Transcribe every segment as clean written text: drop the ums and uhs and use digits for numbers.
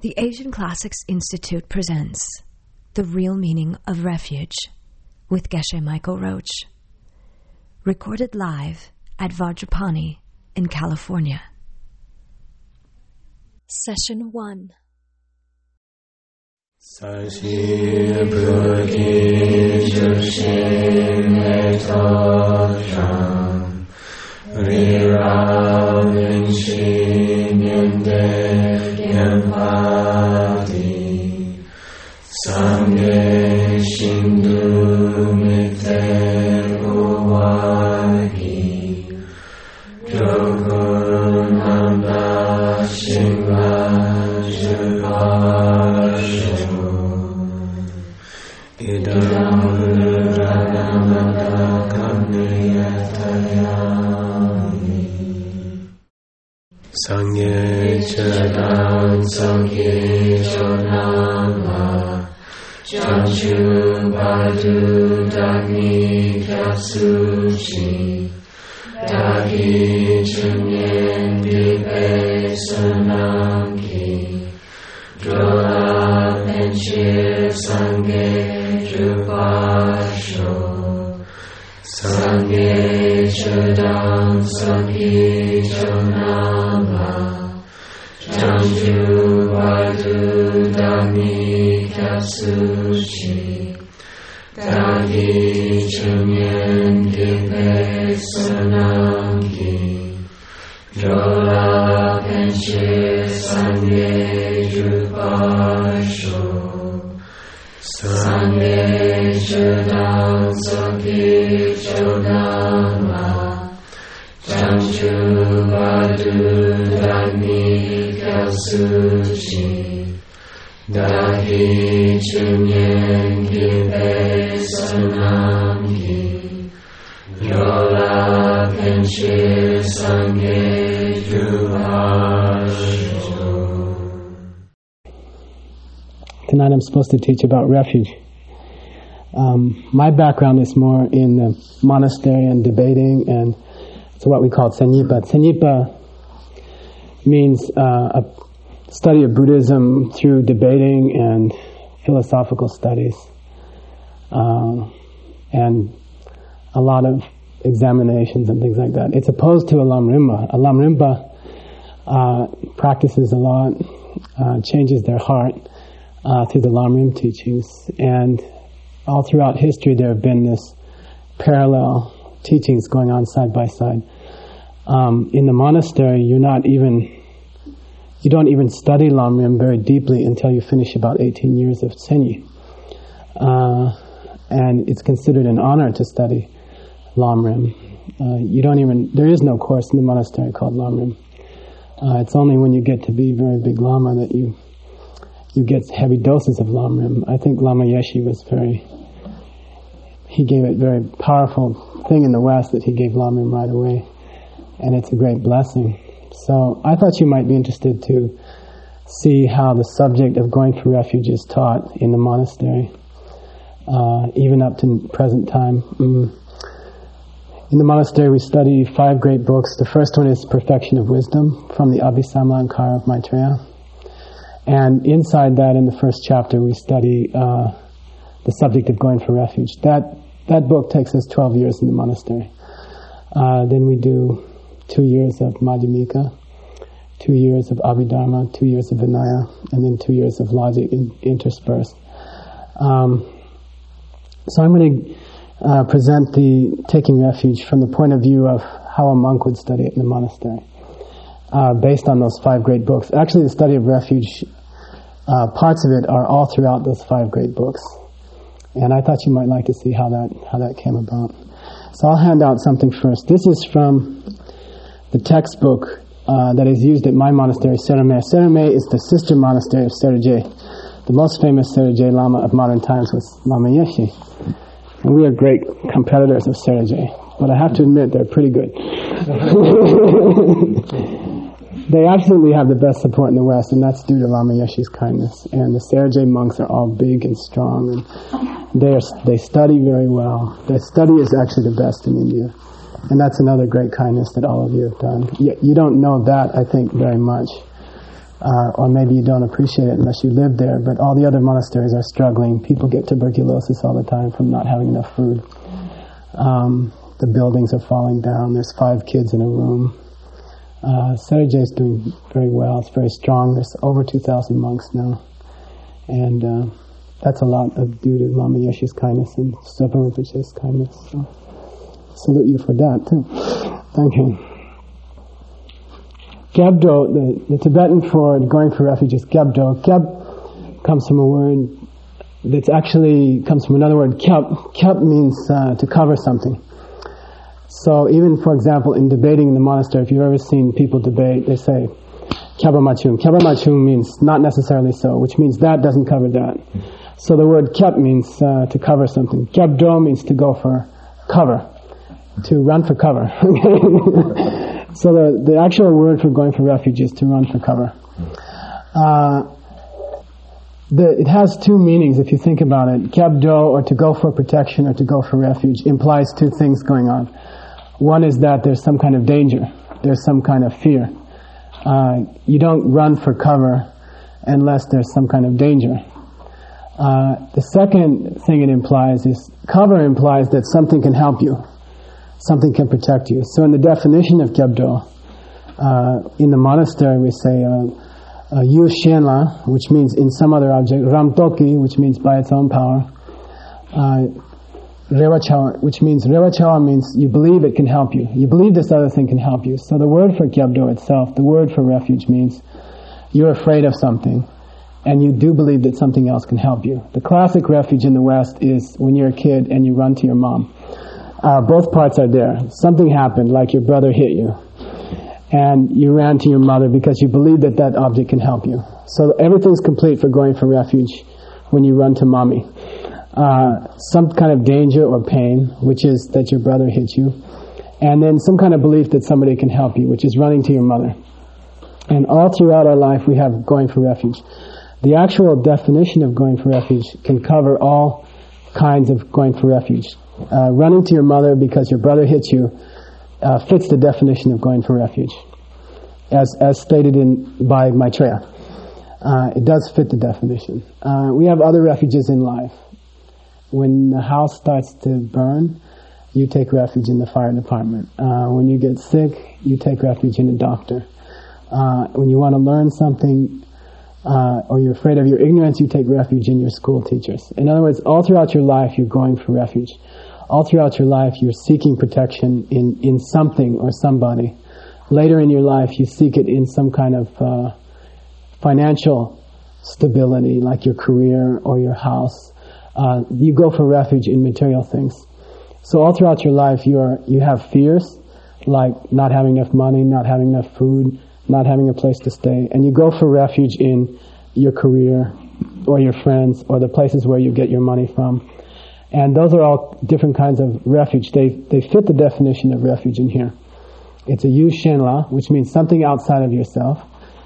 The Asian Classics Institute presents The Real Meaning of Refuge with Geshe Michael Roach. Recorded live at Vajrapani in California. Session 1. Sashir Purki Jushin Etosham Riravin Shinyande Yampati Sangye Shindu Mite Uwagi Jogunanda Shingva Jivashu Idam Ranamada Kamniyatayami Sangye Chadam Sangye Chonama Chanchu Badu Dagni Kyasuchi Dagi Chunyen Dipe Sunamki Drola Penchir Sangye Jupasho Sangye Chadam Sangye Chonama Chanju Vadu Dami Kyasuchi Dagi Chunyen Dipe Sunamki Drola Penchir Sangye Jupasho Sangye Chadam Sangye Chonama Chanchu Vadu Dami Kyasuchi Dagi Chunyen Dipe Sunamki Drola Penchir Sangye Jupasho. Tonight I'm supposed to teach about refuge. My background is more in the monastery and debating, and it's what we call Tsenyipa. Tsenyipa means a study of Buddhism through debating and philosophical studies, and a lot of examinations and things like that. It's opposed to a Lamrimpa. A Lamrimpa practices a lot, changes their heart through the Lamrim teachings, and all throughout history there have been this parallel teachings going on side by side. In the monastery, you don't even study Lamrim very deeply until you finish about 18 years of Tsenyi. And it's considered an honor to study Lamrim. There is no course in the monastery called Lamrim. It's only when you get to be a very big Lama that you get heavy doses of Lamrim. I think Lama Yeshe he gave it very powerful thing in the West that he gave Lamrim right away. And it's a great blessing. So I thought you might be interested to see how the subject of going for refuge is taught in the monastery, even up to present time. In the monastery we study 5 great books. The first one is Perfection of Wisdom from the Abhisamalankara of Maitreya. And inside that, in the first chapter, we study the subject of going for refuge. That book takes us 12 years in the monastery. Then we do 2 years of Madhyamika, 2 years of Abhidharma, 2 years of Vinaya, and then 2 years of logic interspersed. So I'm going to present the taking refuge from the point of view of how a monk would study it in the monastery, based on those 5 great books. Actually, the study of refuge, parts of it are all throughout those 5 great books. And I thought you might like to see how that came about. So I'll hand out something first. This is from the textbook that is used at my monastery, Serame. Serame is the sister monastery of Serje. The most famous Serje Lama of modern times was Lama Yeshe. And we are great competitors of Serje. But I have to admit, they're pretty good. They absolutely have the best support in the West, and that's due to Lama Yeshe's kindness. And the Serje monks are all big and strong, and they study very well. Their study is actually the best in India. And that's another great kindness that all of you have done. You don't know that, I think, very much. or maybe you don't appreciate it unless you live there, but all the other monasteries are struggling. People get tuberculosis all the time from not having enough food. The buildings are falling down. There's 5 kids in a room. Sergey is doing very well. It's very strong. There's over 2,000 monks now. And that's a lot due to Lama Yeshe's kindness and Sopa Rinpoche's kindness. So salute you for that too. Thank you. Gyabdo, the Tibetan for going for refuge is Gyabdo. Gyab comes from a word that's actually comes from another word, kyab. Kyab means to cover something. So even, for example, in debating in the monastery, if you've ever seen people debate, they say, kyaba machung. Kyaba machung means not necessarily so, which means that doesn't cover that. So the word kyab means to cover something. Gyabdo means to go for cover, to run for cover. So the actual word for going for refuge is to run for cover. It has 2 meanings if you think about it. Gyabdo, or to go for protection, or to go for refuge, implies 2 things going on. One is that there's some kind of danger. There's some kind of fear. You don't run for cover unless there's some kind of danger. The second thing it implies is cover implies that something can help you. Something can protect you. So in the definition of Gyabdo, in the monastery we say Yu Shenla, which means in some other object, Ramtoki, which means by its own power, Rewachawa, which means Rewachawa means you believe it can help you. You believe this other thing can help you. So the word for Gyabdo itself, the word for refuge means you're afraid of something and you do believe that something else can help you. The classic refuge in the West is when you're a kid and you run to your mom. Both parts are there. Something happened, like your brother hit you, and you ran to your mother because you believe that that object can help you. So everything's complete for going for refuge when you run to mommy. Some kind of danger or pain, which is that your brother hit you, and then some kind of belief that somebody can help you, which is running to your mother. And all throughout our life we have going for refuge. The actual definition of going for refuge can cover all kinds of going for refuge. Running to your mother because your brother hit you fits the definition of going for refuge, as stated by Maitreya. It does fit the definition. We have other refuges in life. When the house starts to burn, you take refuge in the fire department. When you get sick, you take refuge in a doctor. When you want to learn something, or you're afraid of your ignorance, you take refuge in your school teachers. In other words, all throughout your life, you're going for refuge. All throughout your life, you're seeking protection in something or somebody. Later in your life, you seek it in some kind of financial stability, like your career or your house. You go for refuge in material things. So all throughout your life, you have fears, like not having enough money, not having enough food, not having a place to stay. And you go for refuge in your career or your friends or the places where you get your money from. And those are all different kinds of refuge. They fit the definition of refuge in here. It's a yu shenla, which means something outside of yourself.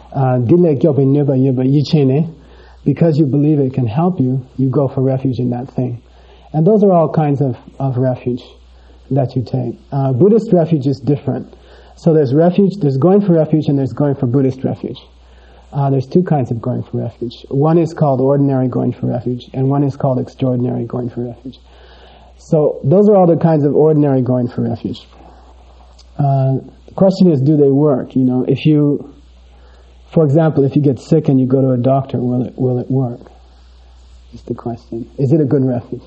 Because you believe it can help you, you go for refuge in that thing. And those are all kinds of refuge that you take. Buddhist refuge is different. So there's going for refuge, and there's going for Buddhist refuge. There's 2 kinds of going for refuge. One is called ordinary going for refuge, and one is called extraordinary going for refuge. So those are all the kinds of ordinary going for refuge. The question is, do they work? For example, if you get sick and you go to a doctor, will it work? Is the question. Is it a good refuge?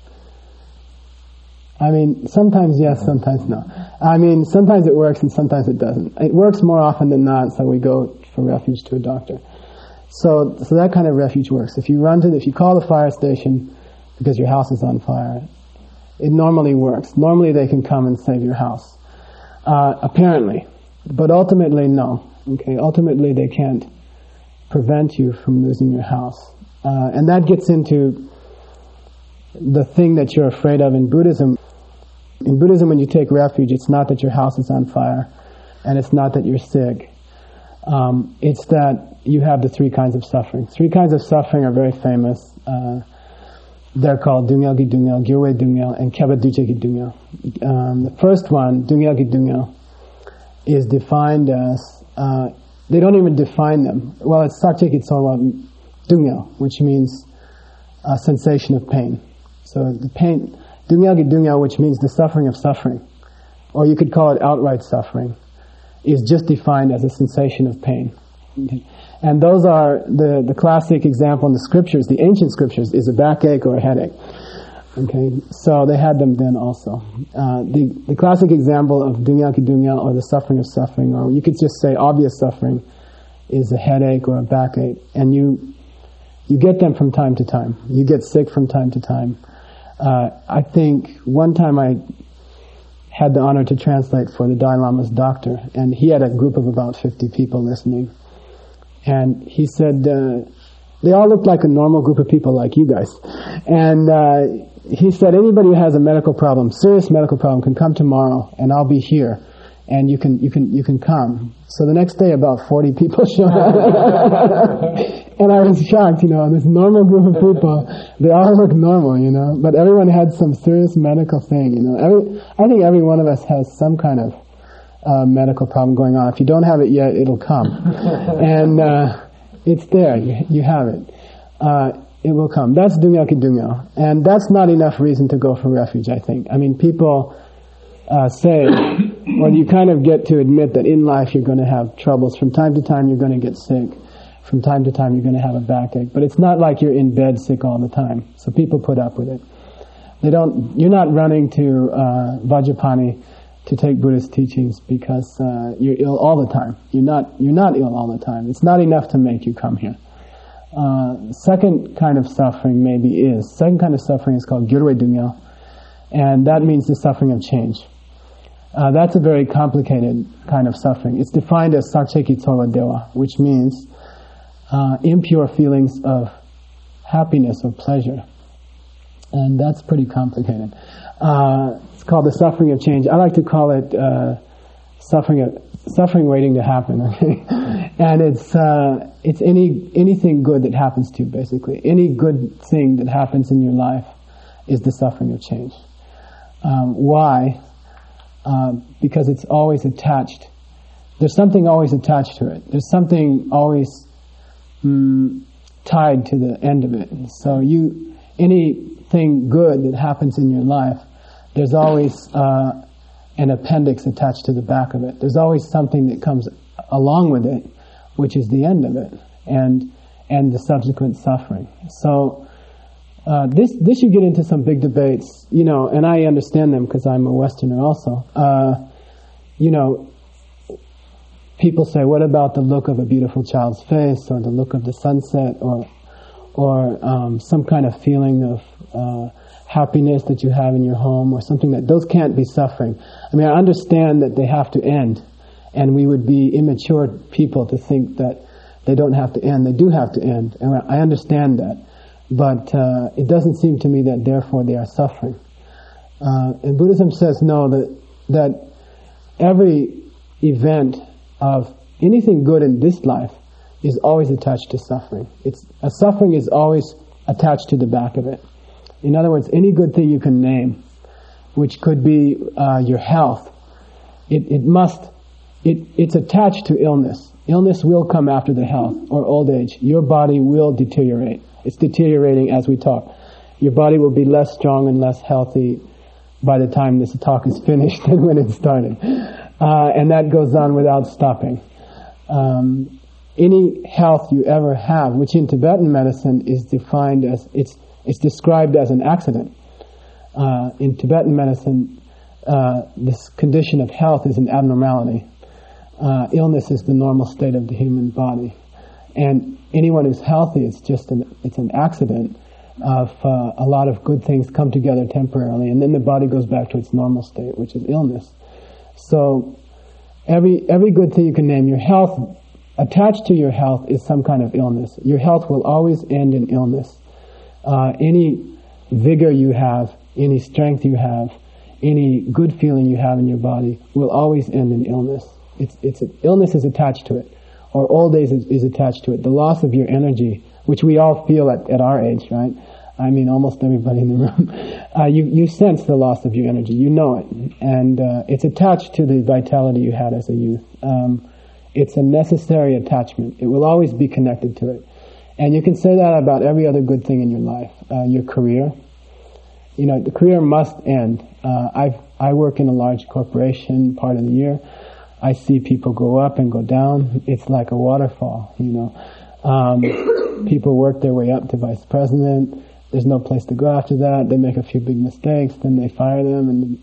I mean, sometimes yes, sometimes no. I mean, sometimes it works and sometimes it doesn't. It works more often than not, so we go for refuge to a doctor. So that kind of refuge works. If you call the fire station because your house is on fire, it normally works. Normally they can come and save your house. Apparently. But ultimately, no. Okay, ultimately they can't prevent you from losing your house. And that gets into the thing that you're afraid of in Buddhism. In Buddhism, when you take refuge, it's not that your house is on fire, and it's not that you're sick. It's that you have the 3 kinds of suffering. 3 kinds of suffering are very famous. They're called Dungyal Gi Dungyal, Gyurwe Dungyal, and Keba Duche Gi Dungyal. The first one, Dungyal Gi Dungyal, is defined as they don't even define them. Well, it's Sakcheki Tsorwa Dungyal, which means a sensation of pain. So the pain, Dungyal Ki Dungyal, which means the suffering of suffering, or you could call it outright suffering, is just defined as a sensation of pain. Okay. And those are the classic example in the scriptures, the ancient scriptures, is a backache or a headache. Okay, so they had them then also. The classic example of Dungyal Ki Dungyal, or the suffering of suffering, or you could just say obvious suffering, is a headache or a backache. And you get them from time to time. You get sick from time to time. I think one time I had the honor to translate for the Dalai Lama's doctor, and he had a group of about 50 people listening. And he said, they all looked like a normal group of people like you guys. And he said, anybody who has a medical problem, serious medical problem, can come tomorrow, and I'll be here, and you can come. So the next day, about 40 people showed up, and I was shocked. This normal group of people, they all look normal, but everyone had some serious medical thing. I think every one of us has some kind of medical problem going on. If you don't have it yet, it'll come, and it's there. You have it. It will come. That's Dungyal Ki Dungyal. And that's not enough reason to go for refuge, I think. I mean, people say, well, you kind of get to admit that in life you're going to have troubles. From time to time you're going to get sick. From time to time you're going to have a backache. But it's not like you're in bed sick all the time. So people put up with it. You're not running to Vajrapani to take Buddhist teachings because you're ill all the time. You're not ill all the time. It's not enough to make you come here. Second kind of suffering second kind of suffering is called Gyurwe Dungyal, and that means the suffering of change. That's a very complicated kind of suffering. It's defined as Sakcheki Tsorwa Dewa, which means impure feelings of happiness or pleasure. And that's pretty complicated. It's called the suffering of change. I like to call it suffering waiting to happen. Okay, and it's anything good that happens to you, basically. Any good thing that happens in your life is the suffering of change. Why? Because it's always attached. There's something always attached to it. There's something always tied to the end of it. So anything good that happens in your life, there's always an appendix attached to the back of it. There's always something that comes along with it, which is the end of it, and the subsequent suffering. So this you get into some big debates, and I understand them because I'm a Westerner also. People say, what about the look of a beautiful child's face, or the look of the sunset, or some kind of feeling of happiness that you have in your home, or something those can't be suffering. I mean, I understand that they have to end, and we would be immature people to think that they don't have to end. They do have to end, and I understand that. But it doesn't seem to me that therefore they are suffering. And Buddhism says no, that every event of anything good in this life is always attached to suffering. Suffering is always attached to the back of it. In other words, any good thing you can name, which could be your health, it's attached to illness. Illness will come after the health, or old age. Your body will deteriorate. It's deteriorating as we talk. Your body will be less strong and less healthy by the time this talk is finished than when it started. And that goes on without stopping. Any health you ever have, which in Tibetan medicine is defined as, it's described as an accident. In Tibetan medicine, this condition of health is an abnormality. Illness is the normal state of the human body. And anyone who's healthy, it's an accident of a lot of good things come together temporarily, and then the body goes back to its normal state, which is illness. So every good thing you can name, your health, attached to your health is some kind of illness. Your health will always end in illness. Any vigor you have, any strength you have, any good feeling you have in your body will always end in illness. Illness is attached to it, or old age is attached to it. The loss of your energy, which we all feel at our age, right? I mean, almost everybody in the room. You sense the loss of your energy. You know it. And it's attached to the vitality you had as a youth. It's a necessary attachment. It will always be connected to it. And you can say that about every other good thing in your life. Your career. The career must end. I work in a large corporation part of the year. I see people go up and go down. It's like a waterfall, People work their way up to vice president. There's no place to go after that. They make a few big mistakes, then they fire them. And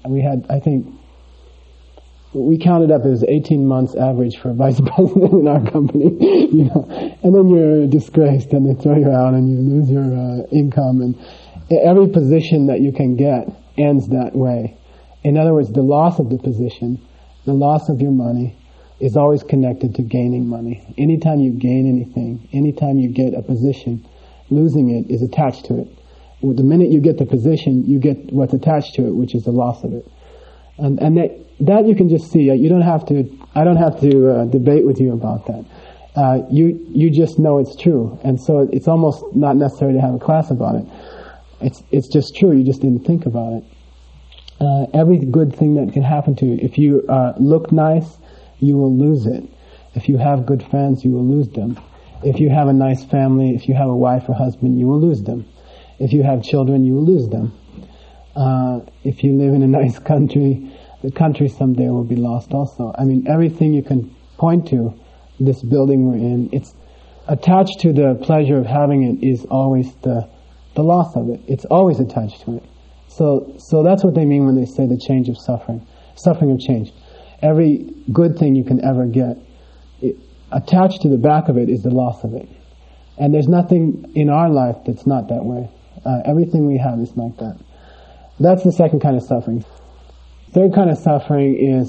we counted up, it was 18 months average for a vice president in our company, And then you're disgraced and they throw you out and you lose your income. And every position that you can get ends that way. In other words, the loss of the position, the loss of your money, is always connected to gaining money. Anytime you gain anything, anytime you get a position, losing it is attached to it. The minute you get the position, you get what's attached to it, which is the loss of it. And that you can just see. I don't have to debate with you about that. You just know it's true. And so it's almost not necessary to have a class about it. It's just true. You just didn't think about it. Every good thing that can happen to you, if you look nice, you will lose it. If you have good friends, you will lose them. If you have a nice family, if you have a wife or husband, you will lose them. If you have children, you will lose them. If you live in a nice country, the country someday will be lost also. Everything you can point to, this building we're in, it's attached to the pleasure of having it is always the loss of it. It's always attached to it. So that's what they mean when they say the change of suffering of change. Every good thing you can ever get, attached to the back of it is the loss of it. And there's nothing in our life that's not that way. Everything we have is like that. That's the second kind of suffering. Third kind of suffering is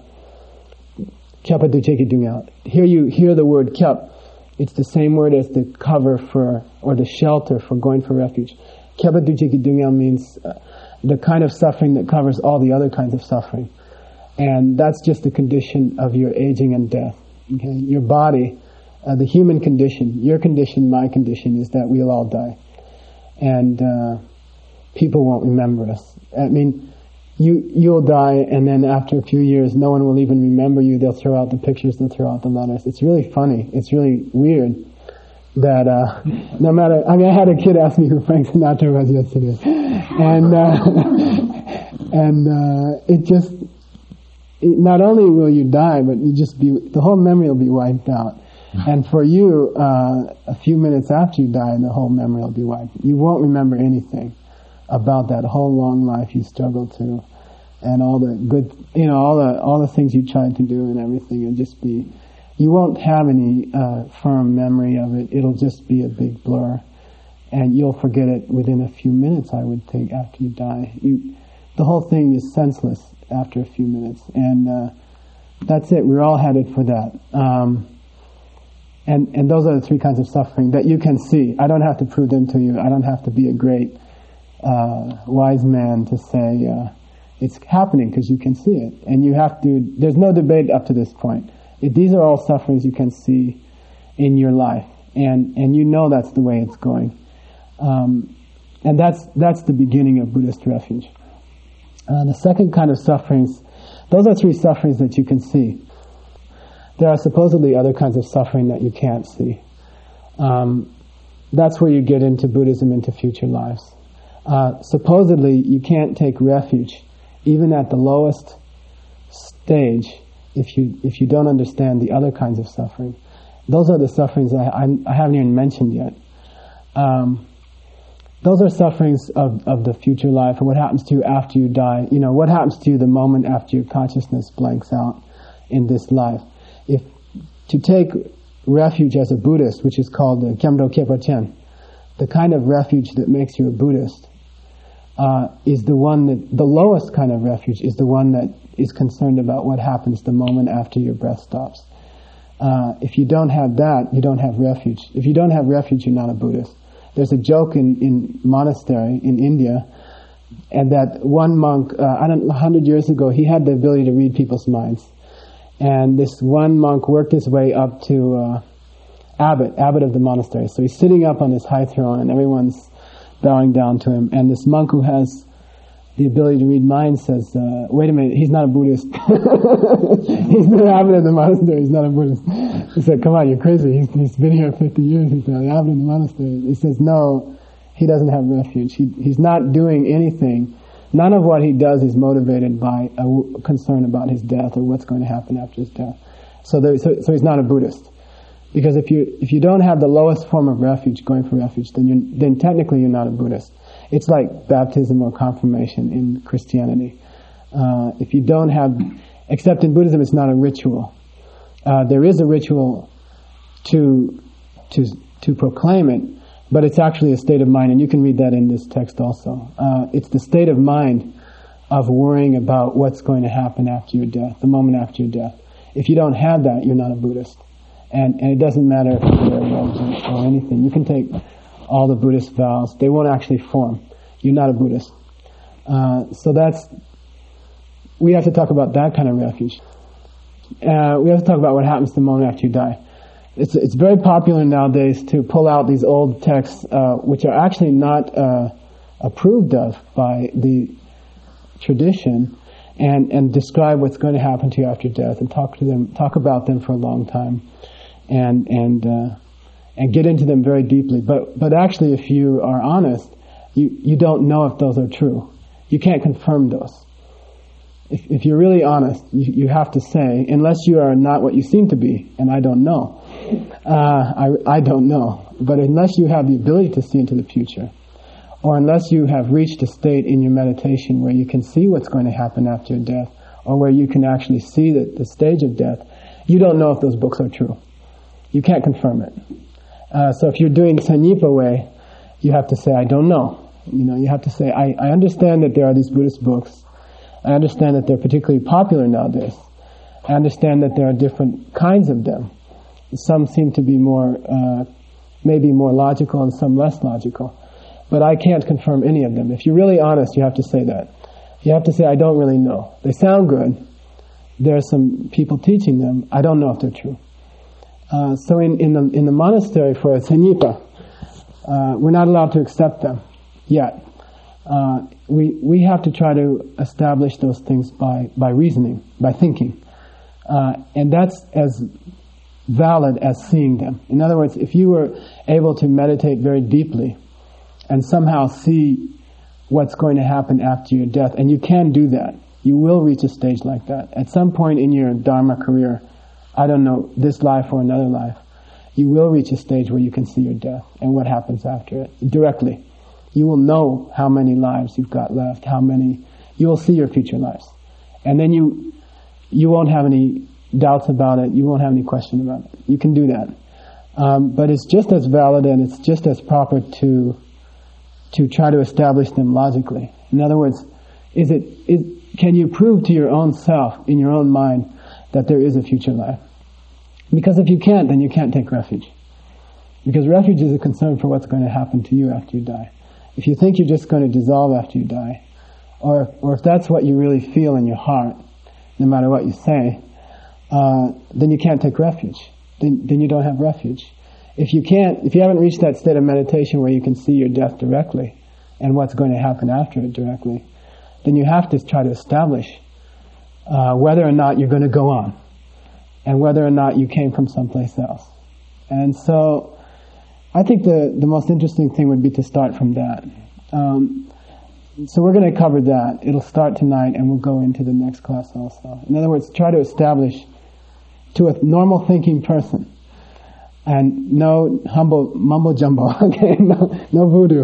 kyepa ducheki dungyal. Here you hear the word kyep. It's the same word as the cover for, or the shelter for going for refuge. Kyepa ducheki dungyal means the kind of suffering that covers all the other kinds of suffering. And that's just the condition of your aging and death. Okay? Your body, the human condition, your condition, my condition, is that we'll all die. And people won't remember us. You'll die, and then after a few years, no one will even remember you. They'll throw out the pictures, they'll throw out the letters. It's really funny. It's really weird that no matter... I had a kid ask me who Frank Sinatra was yesterday. It just... Not only will you die, but the whole memory will be wiped out. And for you, a few minutes after you die, the whole memory will be wiped. You won't remember anything about that whole long life you struggled through, and all the good, all the things you tried to do and everything. It'll just be, you won't have any firm memory of it. It'll just be a big blur, and you'll forget it within a few minutes, I would think, after you die. The whole thing is senseless after a few minutes, and that's it. We're all headed for that. And those are the three kinds of suffering that you can see. I don't have to prove them to you. I don't have to be a great wise man to say it's happening, because you can see it. And you have to, there's no debate up to this point. These are all sufferings you can see in your life. And you know that's the way it's going. And that's the beginning of Buddhist refuge. The second kind of sufferings, those are three sufferings that you can see. There are supposedly other kinds of suffering that you can't see. That's where you get into Buddhism, into future lives. Supposedly, you can't take refuge, even at the lowest stage, if you don't understand the other kinds of suffering. Those are the sufferings I haven't even mentioned yet. Those are sufferings of the future life, and what happens to you after you die. What happens to you the moment after your consciousness blanks out in this life. If to take refuge as a Buddhist, which is called the Kyamdo Kyepa Chen, the kind of refuge that makes you a Buddhist, is the one that, the lowest kind of refuge is the one that is concerned about what happens the moment after your breath stops. If you don't have that, you don't have refuge. If you don't have refuge, you're not a Buddhist. There's a joke in monastery in India, and that one monk, 100 years ago, he had the ability to read people's minds. And this one monk worked his way up to abbot of the monastery. So he's sitting up on this high throne, and everyone's bowing down to him. And this monk who has the ability to read minds says, wait a minute, he's not a Buddhist. He's been an abbot in the monastery, he's not a Buddhist. He said, come on, you're crazy. He's been here 50 years, he's an abbot in the monastery. He says, no, he doesn't have refuge. He's not doing anything. None of what he does is motivated by a concern about his death or what's going to happen after his death. So he's not a Buddhist. Because if you don't have the lowest form of refuge, going for refuge, then technically you're not a Buddhist. It's like baptism or confirmation in Christianity. If you don't have, except in Buddhism, it's not a ritual. There is a ritual to proclaim it, but it's actually a state of mind, and you can read that in this text also. It's the state of mind of worrying about what's going to happen after your death, the moment after your death. If you don't have that, you're not a Buddhist. And it doesn't matter if you're a religion or anything. You can take all the Buddhist vows. They won't actually form. You're not a Buddhist. We have to talk about that kind of refuge. We have to talk about what happens the moment after you die. It's very popular nowadays to pull out these old texts, which are actually not approved of by the tradition, and describe what's going to happen to you after death, and talk about them for a long time, and get into them very deeply. But actually, if you are honest, you don't know if those are true. You can't confirm those. If you're really honest, you have to say, unless you are not what you seem to be, and I don't know. I don't know. But unless you have the ability to see into the future, or unless you have reached a state in your meditation where you can see what's going to happen after your death, or where you can actually see the stage of death, you don't know if those books are true. You can't confirm it. So if you're doing Sanyipa way, you have to say, I don't know. You have to say, I understand that there are these Buddhist books. I understand that they're particularly popular nowadays. I understand that there are different kinds of them. Some seem to be maybe more logical and some less logical. But I can't confirm any of them. If you're really honest, you have to say that. You have to say, I don't really know. They sound good. There are some people teaching them. I don't know if they're true. So in the monastery for a Sanyipa, we're not allowed to accept them yet. We have to try to establish those things by reasoning, by thinking. And that's as valid as seeing them. In other words, if you were able to meditate very deeply and somehow see what's going to happen after your death, and you can do that, you will reach a stage like that. At some point in your Dharma career, I don't know, this life or another life, you will reach a stage where you can see your death and what happens after it directly. You will know how many lives you've got left, you will see your future lives. And then you won't have any doubts about it, you won't have any question about it. You can do that. But it's just as valid and it's just as proper to try to establish them logically. In other words, can you prove to your own self, in your own mind, that there is a future life? Because if you can't, then you can't take refuge. Because refuge is a concern for what's going to happen to you after you die. If you think you're just going to dissolve after you die, or if that's what you really feel in your heart, no matter what you say, then you can't take refuge. Then you don't have refuge. If you haven't reached that state of meditation where you can see your death directly and what's going to happen after it directly, then you have to try to establish whether or not you're going to go on, and whether or not you came from someplace else. And so I think the most interesting thing would be to start from that. So we're going to cover that. It'll start tonight and we'll go into the next class also. In other words, try to establish to a normal thinking person, and no mumbo jumbo, okay, no voodoo.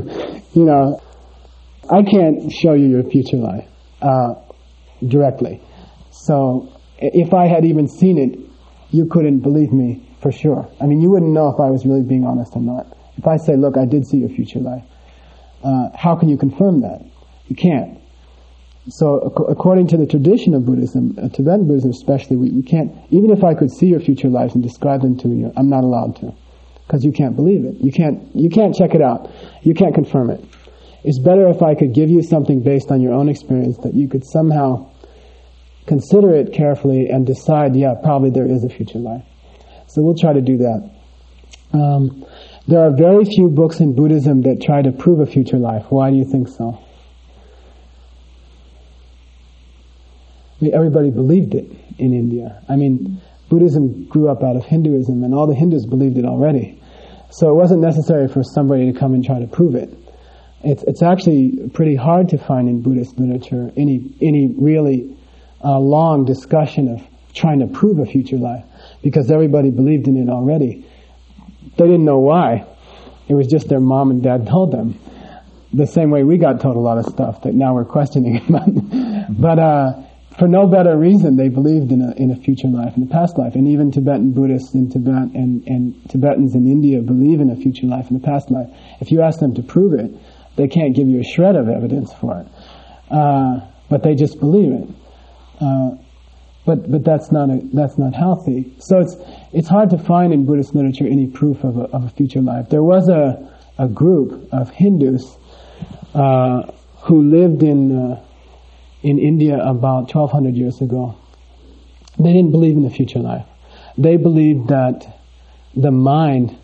I can't show you your future life directly. So if I had even seen it, you couldn't believe me for sure. I mean, you wouldn't know if I was really being honest or not. If I say, look, I did see your future life, how can you confirm that? You can't. So according to the tradition of Buddhism, Tibetan Buddhism especially, we can't, even if I could see your future lives and describe them to you, I'm not allowed to. Because you can't believe it. You can't check it out. You can't confirm it. It's better if I could give you something based on your own experience that you could somehow consider it carefully and decide, yeah, probably there is a future life. So we'll try to do that. There are very few books in Buddhism that try to prove a future life. Why do you think so? everybody believed it in India. I mean, Buddhism grew up out of Hinduism, and all the Hindus believed it already. So it wasn't necessary for somebody to come and try to prove it. It's actually pretty hard to find in Buddhist literature any really long discussion of trying to prove a future life, because everybody believed in it already. They didn't know why. It was just their mom and dad told them. The same way we got told a lot of stuff that now we're questioning about. But for no better reason, they believed in a future life, in a past life. And even Tibetan Buddhists in Tibet and Tibetans in India believe in a future life, in a past life. If you ask them to prove it, they can't give you a shred of evidence for it. But they just believe it. But that's not healthy. So it's hard to find in Buddhist literature any proof of a future life. There was a group of Hindus who lived in India about 1,200 years ago. They didn't believe in the future life. They believed that the mind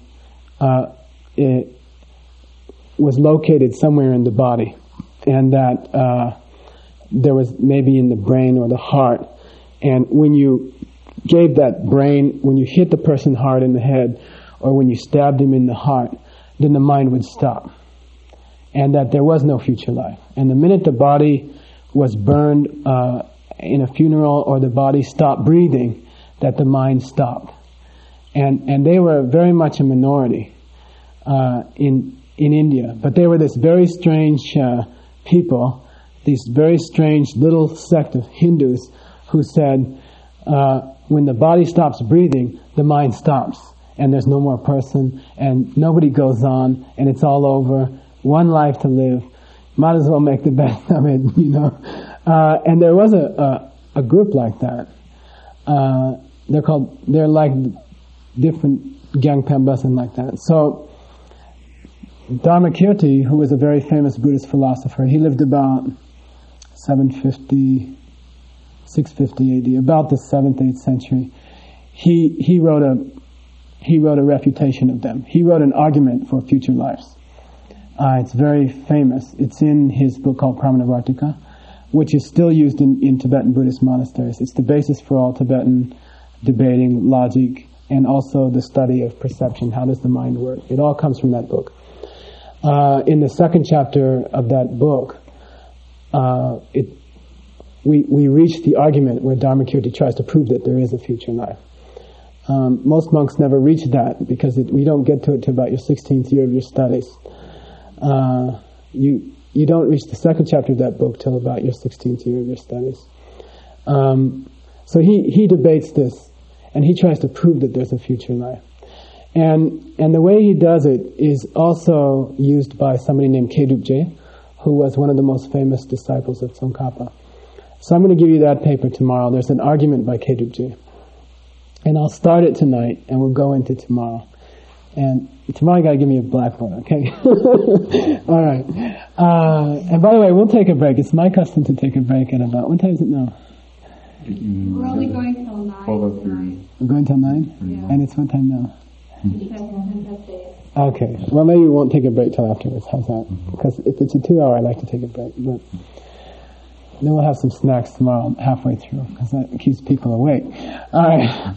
was located somewhere in the body, and that there was maybe in the brain or the heart. And when you gave that brain, when you hit the person hard in the head, or when you stabbed him in the heart, then the mind would stop. And that there was no future life. And the minute the body was burned in a funeral, or the body stopped breathing, that the mind stopped. And they were very much a minority in India. But they were this very strange people, these very strange little sect of Hindus who said, when the body stops breathing, the mind stops. And there's no more person, and nobody goes on, and it's all over. One life to live. Might as well make the best of it, you know. And there was a group like that. They're like different Gyangpambas and like that. So Dharmakirti, who was a very famous Buddhist philosopher, he lived about 650 AD, about the 7th, 8th century. He wrote a refutation of them. He wrote an argument for future lives. It's very famous. It's in his book called Pramanavartika, which is still used in Tibetan Buddhist monasteries. It's the basis for all Tibetan debating, logic, and also the study of perception. How does the mind work? It all comes from that book. In the second chapter of that book, we reach the argument where Dharmakirti tries to prove that there is a future life. Most monks never reach that because we don't get to it till about your 16th year of your studies. You don't reach the second chapter of that book till about your 16th year of your studies. So he debates this, and he tries to prove that there's a future life. And the way he does it is also used by somebody named Kedubje, who was one of the most famous disciples of Tsongkhapa. So I'm going to give you that paper tomorrow. There's an argument by Kedubje. And I'll start it tonight, and we'll go into tomorrow. And tomorrow you got to give me a blackboard, okay? All right. And by the way, we'll take a break. It's my custom to take a break at about... What time is it now? We're only going till 9. We're going till 9? Yeah. And it's what time now? Because Okay. Well, maybe we won't take a break till afterwards. How's that? Because if it's a 2 hour, I like to take a break. But then we'll have some snacks tomorrow halfway through, because that keeps people awake. All right.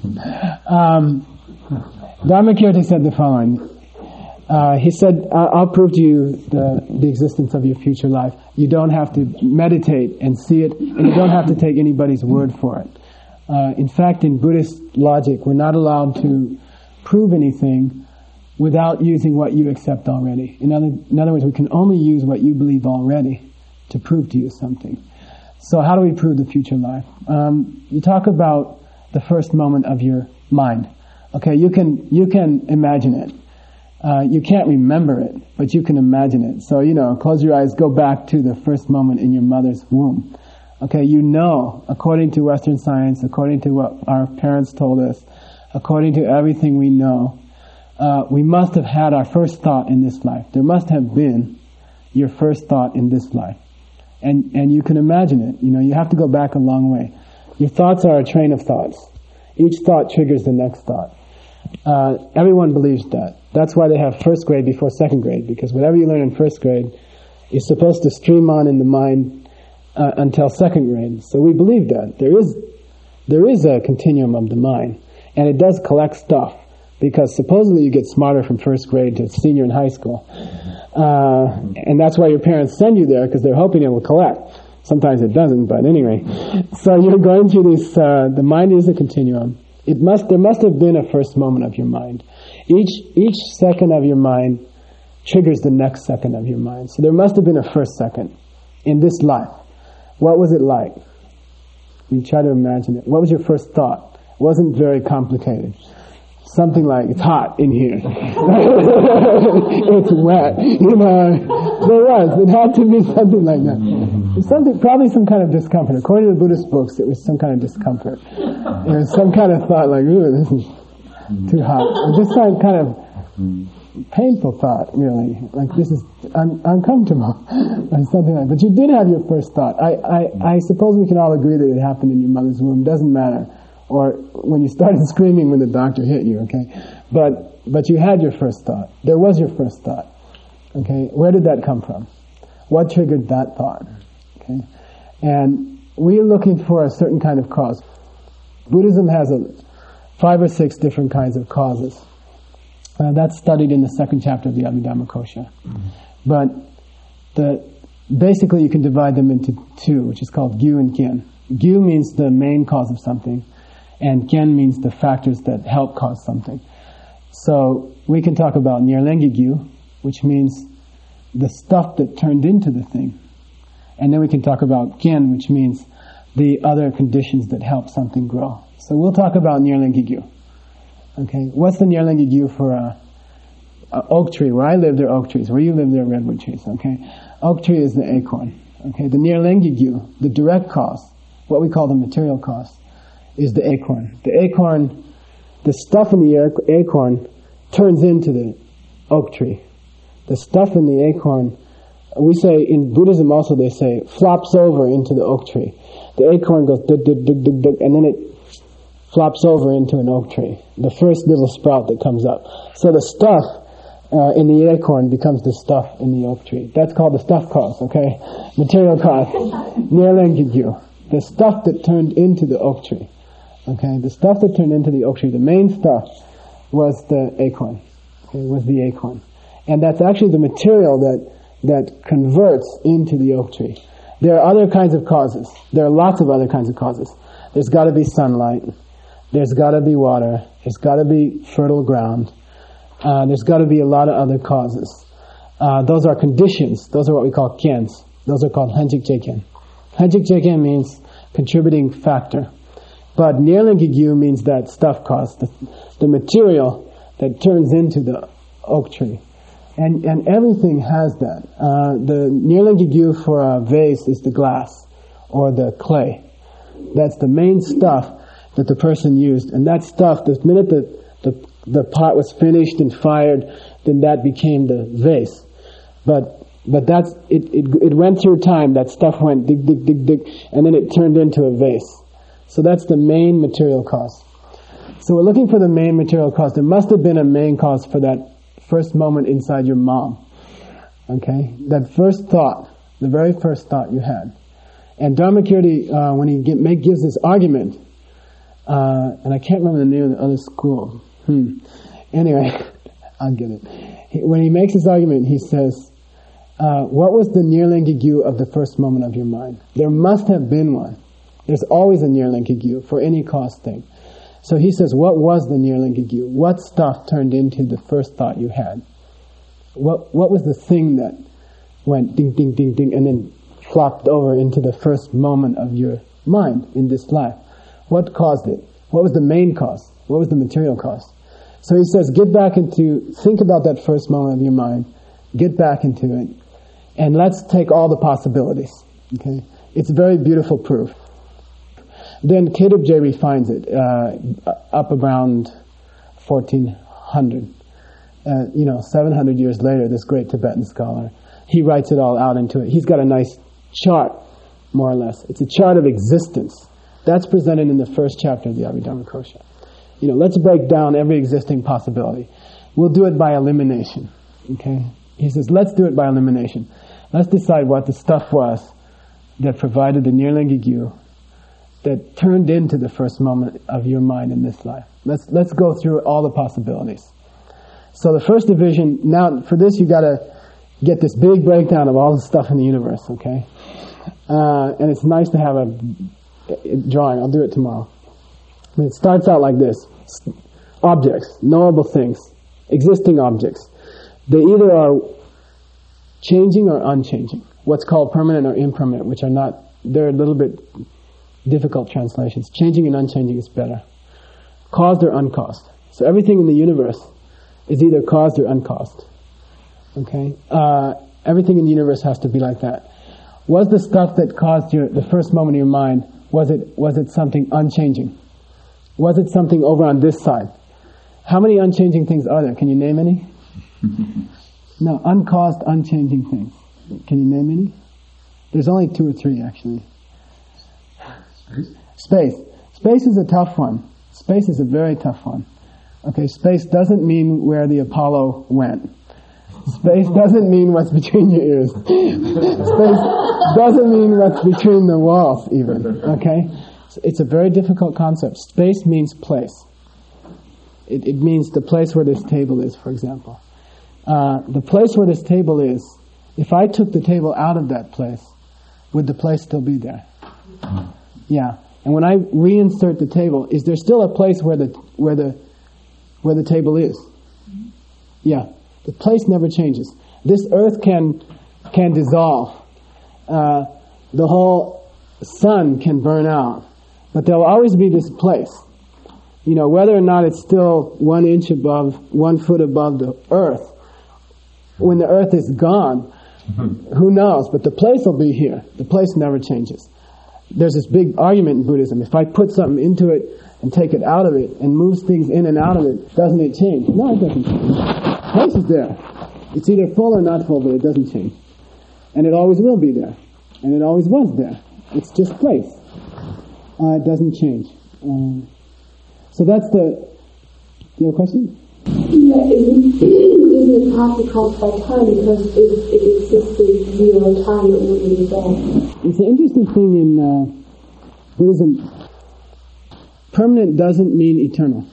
Dharmakirti said the following. He said, I'll prove to you the existence of your future life. You don't have to meditate and see it, and you don't have to take anybody's word for it. In fact, in Buddhist logic, we're not allowed to prove anything without using what you accept already. In other words, we can only use what you believe already to prove to you something. So how do we prove the future life? You talk about the first moment of your mind. Okay, you can imagine it. You can't remember it, but you can imagine it. So, close your eyes, go back to the first moment in your mother's womb. Okay, according to Western science, according to what our parents told us, according to everything we know, we must have had our first thought in this life. There must have been your first thought in this life. And you can imagine it. You have to go back a long way. Your thoughts are a train of thoughts. Each thought triggers the next thought. Everyone believes that. That's why they have first grade before second grade, because whatever you learn in first grade is supposed to stream on in the mind until second grade. So we believe that there is a continuum of the mind, and it does collect stuff, because supposedly you get smarter from first grade to senior in high school. And that's why your parents send you there, because they're hoping it will collect. Sometimes it doesn't, but anyway. So you're going through this, the mind is a continuum. There must have been a first moment of your mind. Each second of your mind triggers the next second of your mind. So there must have been a first second in this life. What was it like? You try to imagine it. What was your first thought? It wasn't very complicated. Something like, it's hot in here. It's wet. It had to be something like that. Probably some kind of discomfort. According to the Buddhist books, it was some kind of discomfort. There was some kind of thought like, ooh, this is too hot. Or just some kind of painful thought, really. Like, this is uncomfortable. Or something like that. But you did have your first thought. I suppose we can all agree that it happened in your mother's womb. Doesn't matter. Or when you started screaming when the doctor hit you, okay? But you had your first thought. There was your first thought. Okay? Where did that come from? What triggered that thought? Okay? And we're looking for a certain kind of cause. Buddhism has 5 or 6 different kinds of causes. That's studied in the second chapter of the Abhidhammakosha. But basically you can divide them into 2, which is called Gyu and Kyen. Gyu means the main cause of something, and Kyen means the factors that help cause something. So we can talk about Nirlengi Gyu, which means the stuff that turned into the thing. And then we can talk about Kyen, which means the other conditions that help something grow. So we'll talk about Nirlengi Gyu. Okay, what's the Nirlengi Gyu for a oak tree? Where I live, there are oak trees. Where you live, there are redwood trees. Okay, oak tree is the acorn. Okay, the Nirlengi Gyu, the direct cause, what we call the material cause, is the acorn. The acorn, the stuff in the acorn turns into the oak tree. The stuff in the acorn, we say, in Buddhism also they say, flops over into the oak tree. The acorn goes dug, dug, dug, dug, dug, and then it flops over into an oak tree. The first little sprout that comes up. So the stuff in the acorn becomes the stuff in the oak tree. That's called the stuff cause, okay? Material cause. Nirlengi Gyu. The stuff that turned into the oak tree. Okay, the stuff that turned into the oak tree, the main stuff was the acorn. Okay, was the acorn. And that's actually the material that converts into the oak tree. There are other kinds of causes. There are lots of other kinds of causes. There's got to be sunlight. There's got to be water. There's got to be fertile ground. There's got to be a lot of other causes. Those are conditions. Those are what we call kyens. Those are called Hanjik Jeken. Hanjik Jeken means contributing factor. But Nirlengi Gyu means that stuff cause, the material that turns into the oak tree. And everything has that. The Nirlengi Gyu for a vase is the glass or the clay. That's the main stuff that the person used. And that stuff, the minute that the pot was finished and fired, then that became the vase. But that's it went through time. That stuff went dig, dig, dig, dig, and then it turned into a vase. So that's the main material cause. So we're looking for the main material cause. There must have been a main cause for that first moment inside your mom. Okay? That first thought, the very first thought you had. And Dharmakirti, when he gives this argument, and I can't remember the name of the other school. Anyway, I'll get it. When he makes this argument, he says, what was the Nirlengi Gyu of the first moment of your mind? There must have been one. There's always a Nirlengi Gyu for any cause thing. So he says, what was the Nirlengi Gyu? What stuff turned into the first thought you had? What was the thing that went ding, ding, ding, ding, and then flopped over into the first moment of your mind in this life? What caused it? What was the main cause? What was the material cause? So he says, think about that first moment of your mind, get back into it, and let's take all the possibilities. Okay? It's a very beautiful proof. Then Kedubje refines it up around 1400. 700 years later, this great Tibetan scholar, he writes it all out into it. He's got a nice chart, more or less. It's a chart of existence. That's presented in the first chapter of the Abhidhammakosha. Let's break down every existing possibility. We'll do it by elimination. Okay? He says, let's do it by elimination. Let's decide what the stuff was that provided the Nirlinga Gyu that turned into the first moment of your mind in this life. Let's go through all the possibilities. So the first division, now for this you got to get this big breakdown of all the stuff in the universe, okay? And it's nice to have a drawing. I'll do it tomorrow. And it starts out like this. Objects, knowable things, existing objects. They either are changing or unchanging. What's called permanent or impermanent, which are not, they're a little bit difficult translations. Changing and unchanging is better. Caused or uncaused. So everything in the universe is either caused or uncaused. Okay? Everything in the universe has to be like that. Was the stuff that caused the first moment of your mind, was it something unchanging? Was it something over on this side? How many unchanging things are there? Can you name any? No, uncaused, unchanging things. Can you name any? There's only 2 or 3 actually. Space. Space is a tough one. Space is a very tough one. Okay, space doesn't mean where the Apollo went. Space doesn't mean what's between your ears. Space doesn't mean what's between the walls even. Okay? It's a very difficult concept. Space means place. It means the place where this table is, for example. The place where this table is, if I took the table out of that place, would the place still be there? Yeah. And when I reinsert the table, is there still a place where the table is? Yeah. The place never changes. This earth can dissolve. The whole sun can burn out. But there will always be this place. You know, whether or not it's still 1 inch above, 1 foot above the earth, when the earth is gone, who knows? But the place will be here. The place never changes. There's this big argument in Buddhism. If I put something into it and take it out of it and move things in and out of it, doesn't it change? No, it doesn't change. The place is there. It's either full or not full, but it doesn't change. And it always will be there. And it always was there. It's just place. It doesn't change. So that's the... You have a question? Yeah, is it partly caused by time? Because if it existed zero time, it wouldn't be there. It's an interesting thing in Buddhism. Permanent doesn't mean eternal.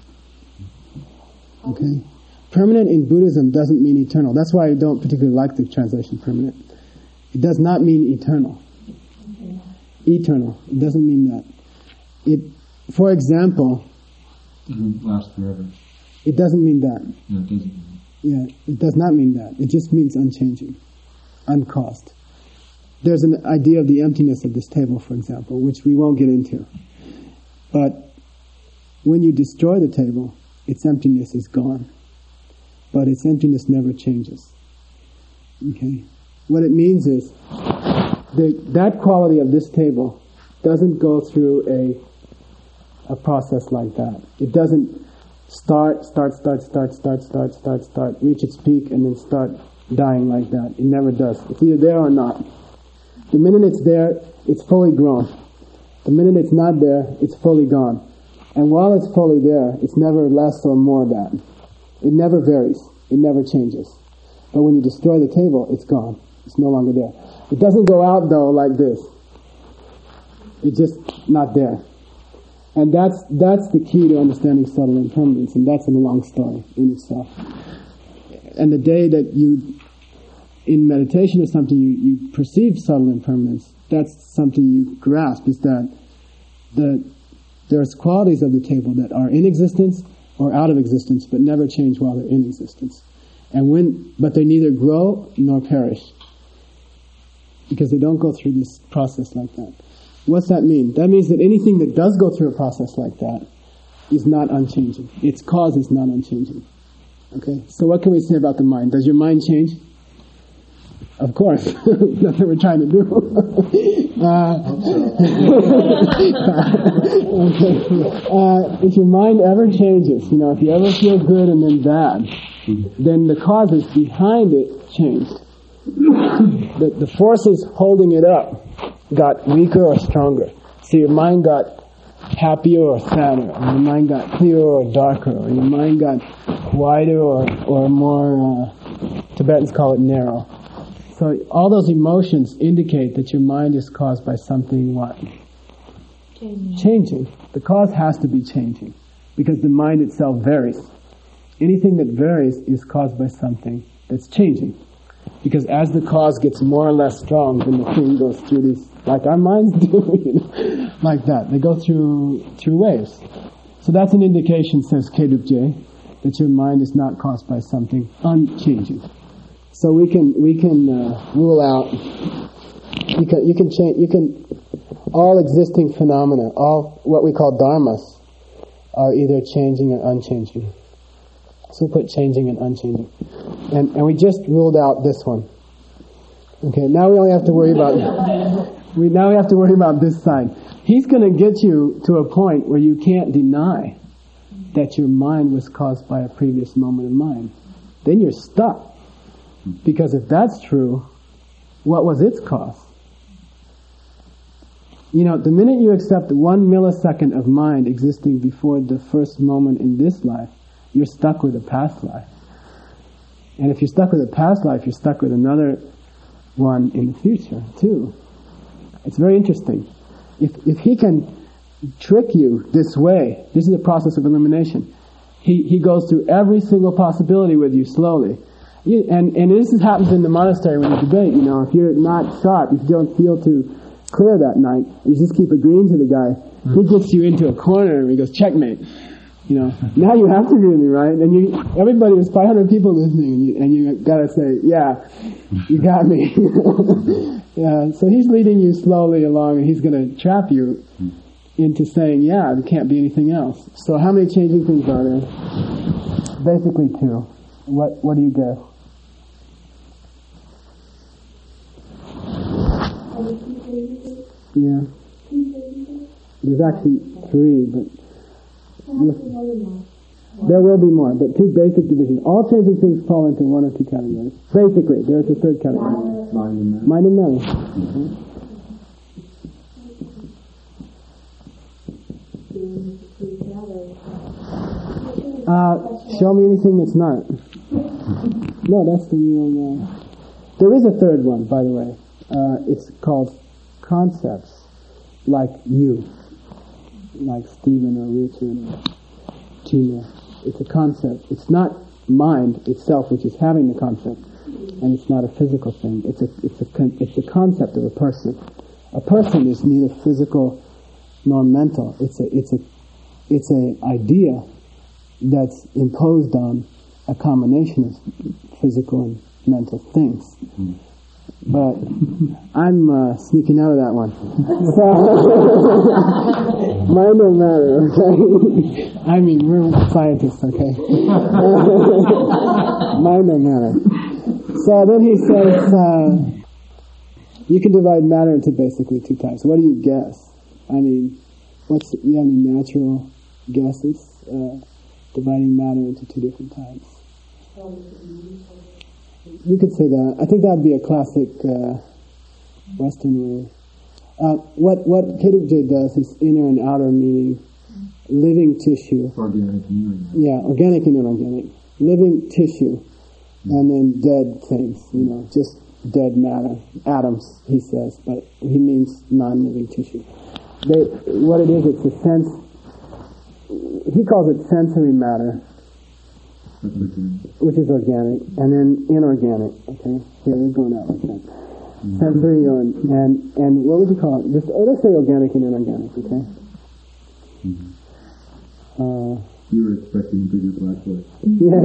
Okay? Permanent in Buddhism doesn't mean eternal. That's why I don't particularly like the translation permanent. It does not mean eternal. Eternal. It doesn't mean that. For example... It doesn't last forever. It doesn't mean that. No, it doesn't. Yeah, it does not mean that. It just means unchanging, uncaused. There's an idea of the emptiness of this table, for example, which we won't get into. But when you destroy the table, its emptiness is gone. But its emptiness never changes. Okay? What it means is that quality of this table doesn't go through a process like that. It doesn't start, reach its peak, and then start dying like that. It never does. It's either there or not. The minute it's there, it's fully grown. The minute it's not there, it's fully gone. And while it's fully there, it's never less or more than. It never varies. It never changes. But when you destroy the table, it's gone. It's no longer there. It doesn't go out, though, like this. It's just not there. And that's the key to understanding subtle impermanence, and that's a long story in itself. And the day that you, in meditation or something, you perceive subtle impermanence, that's something you grasp, is that there's qualities of the table that are in existence or out of existence, but never change while they're in existence. But they neither grow nor perish, because they don't go through this process like that. What's that mean? That means that anything that does go through a process like that is not unchanging. Its cause is not unchanging. Okay? So what can we say about the mind? Does your mind change? Of course. That's what we're trying to do. If your mind ever changes, if you ever feel good and then bad, then the causes behind it changed. The forces holding it up got weaker or stronger. So your mind got happier or sadder, or your mind got clearer or darker, or your mind got wider or more, Tibetans call it narrow. So all those emotions indicate that your mind is caused by something what? Changing. The cause has to be changing, because the mind itself varies. Anything that varies is caused by something that's changing. Because as the cause gets more or less strong, then the thing goes through these, like our minds do, like that. They go through waves. So that's an indication, says Kedukje, that your mind is not caused by something unchanging. So we can rule out. You can change. All existing phenomena, all what we call dharmas, are either changing or unchanging. So we'll put changing and unchanging. And we just ruled out this one. Okay, now we only have to worry about this side. He's going to get you to a point where you can't deny that your mind was caused by a previous moment of mind. Then you're stuck. Because if that's true, what was its cause? You know, the minute you accept 1 millisecond of mind existing before the first moment in this life, you're stuck with a past life. And if you're stuck with a past life, you're stuck with another one in the future, too. It's very interesting. If he can trick you this way, this is a process of elimination. He goes through every single possibility with you slowly. And this happens in the monastery when you debate, you know, if you're not sharp, if you don't feel too clear that night, you just keep agreeing to the guy. He gets you into a corner and he goes, checkmate. You know, now you have to agree with me, right? And everybody, there's 500 people listening, and you gotta say, yeah, you got me. Yeah, so he's leading you slowly along, and he's gonna trap you into saying, yeah, there can't be anything else. So how many changing things are there? Basically 2. What do you guess? Yeah. There's actually 3, but there will be more, but 2 basic divisions. All changing things fall into 1 or 2 categories. Basically, there's a 3rd category. Mind and matter. Show me anything that's not. No, that's the real. There is a 3rd one, by the way. It's called concepts, like you, like Stephen or Richard or Tina. It's a concept. It's not mind itself, which is having the concept, and it's not a physical thing. It's a concept of a person. A person is neither physical nor mental. It's a idea that's imposed on a combination of physical and mental things. But I'm sneaking out of that one. Mind don't matter, okay? I mean, we're scientists, okay? Mind don't matter. So then he says, you can divide matter into basically 2 types. What do you guess? I mean, you have any natural guesses? Dividing matter into 2 different types. You could say that. I think that would be a classic Western way. What Kedukje does is inner and outer meaning. Living tissue. Organic and inorganic. Yeah, organic and inorganic. Living tissue. And then dead things, just dead matter. Atoms, he says, but he means non-living tissue. What it is, it's a sense. He calls it sensory matter, which is organic, and then inorganic. Okay, here we're going out like that. Sensory and what would you call it? Just let's say organic and inorganic. Okay. You were expecting a bigger black hole. Yeah.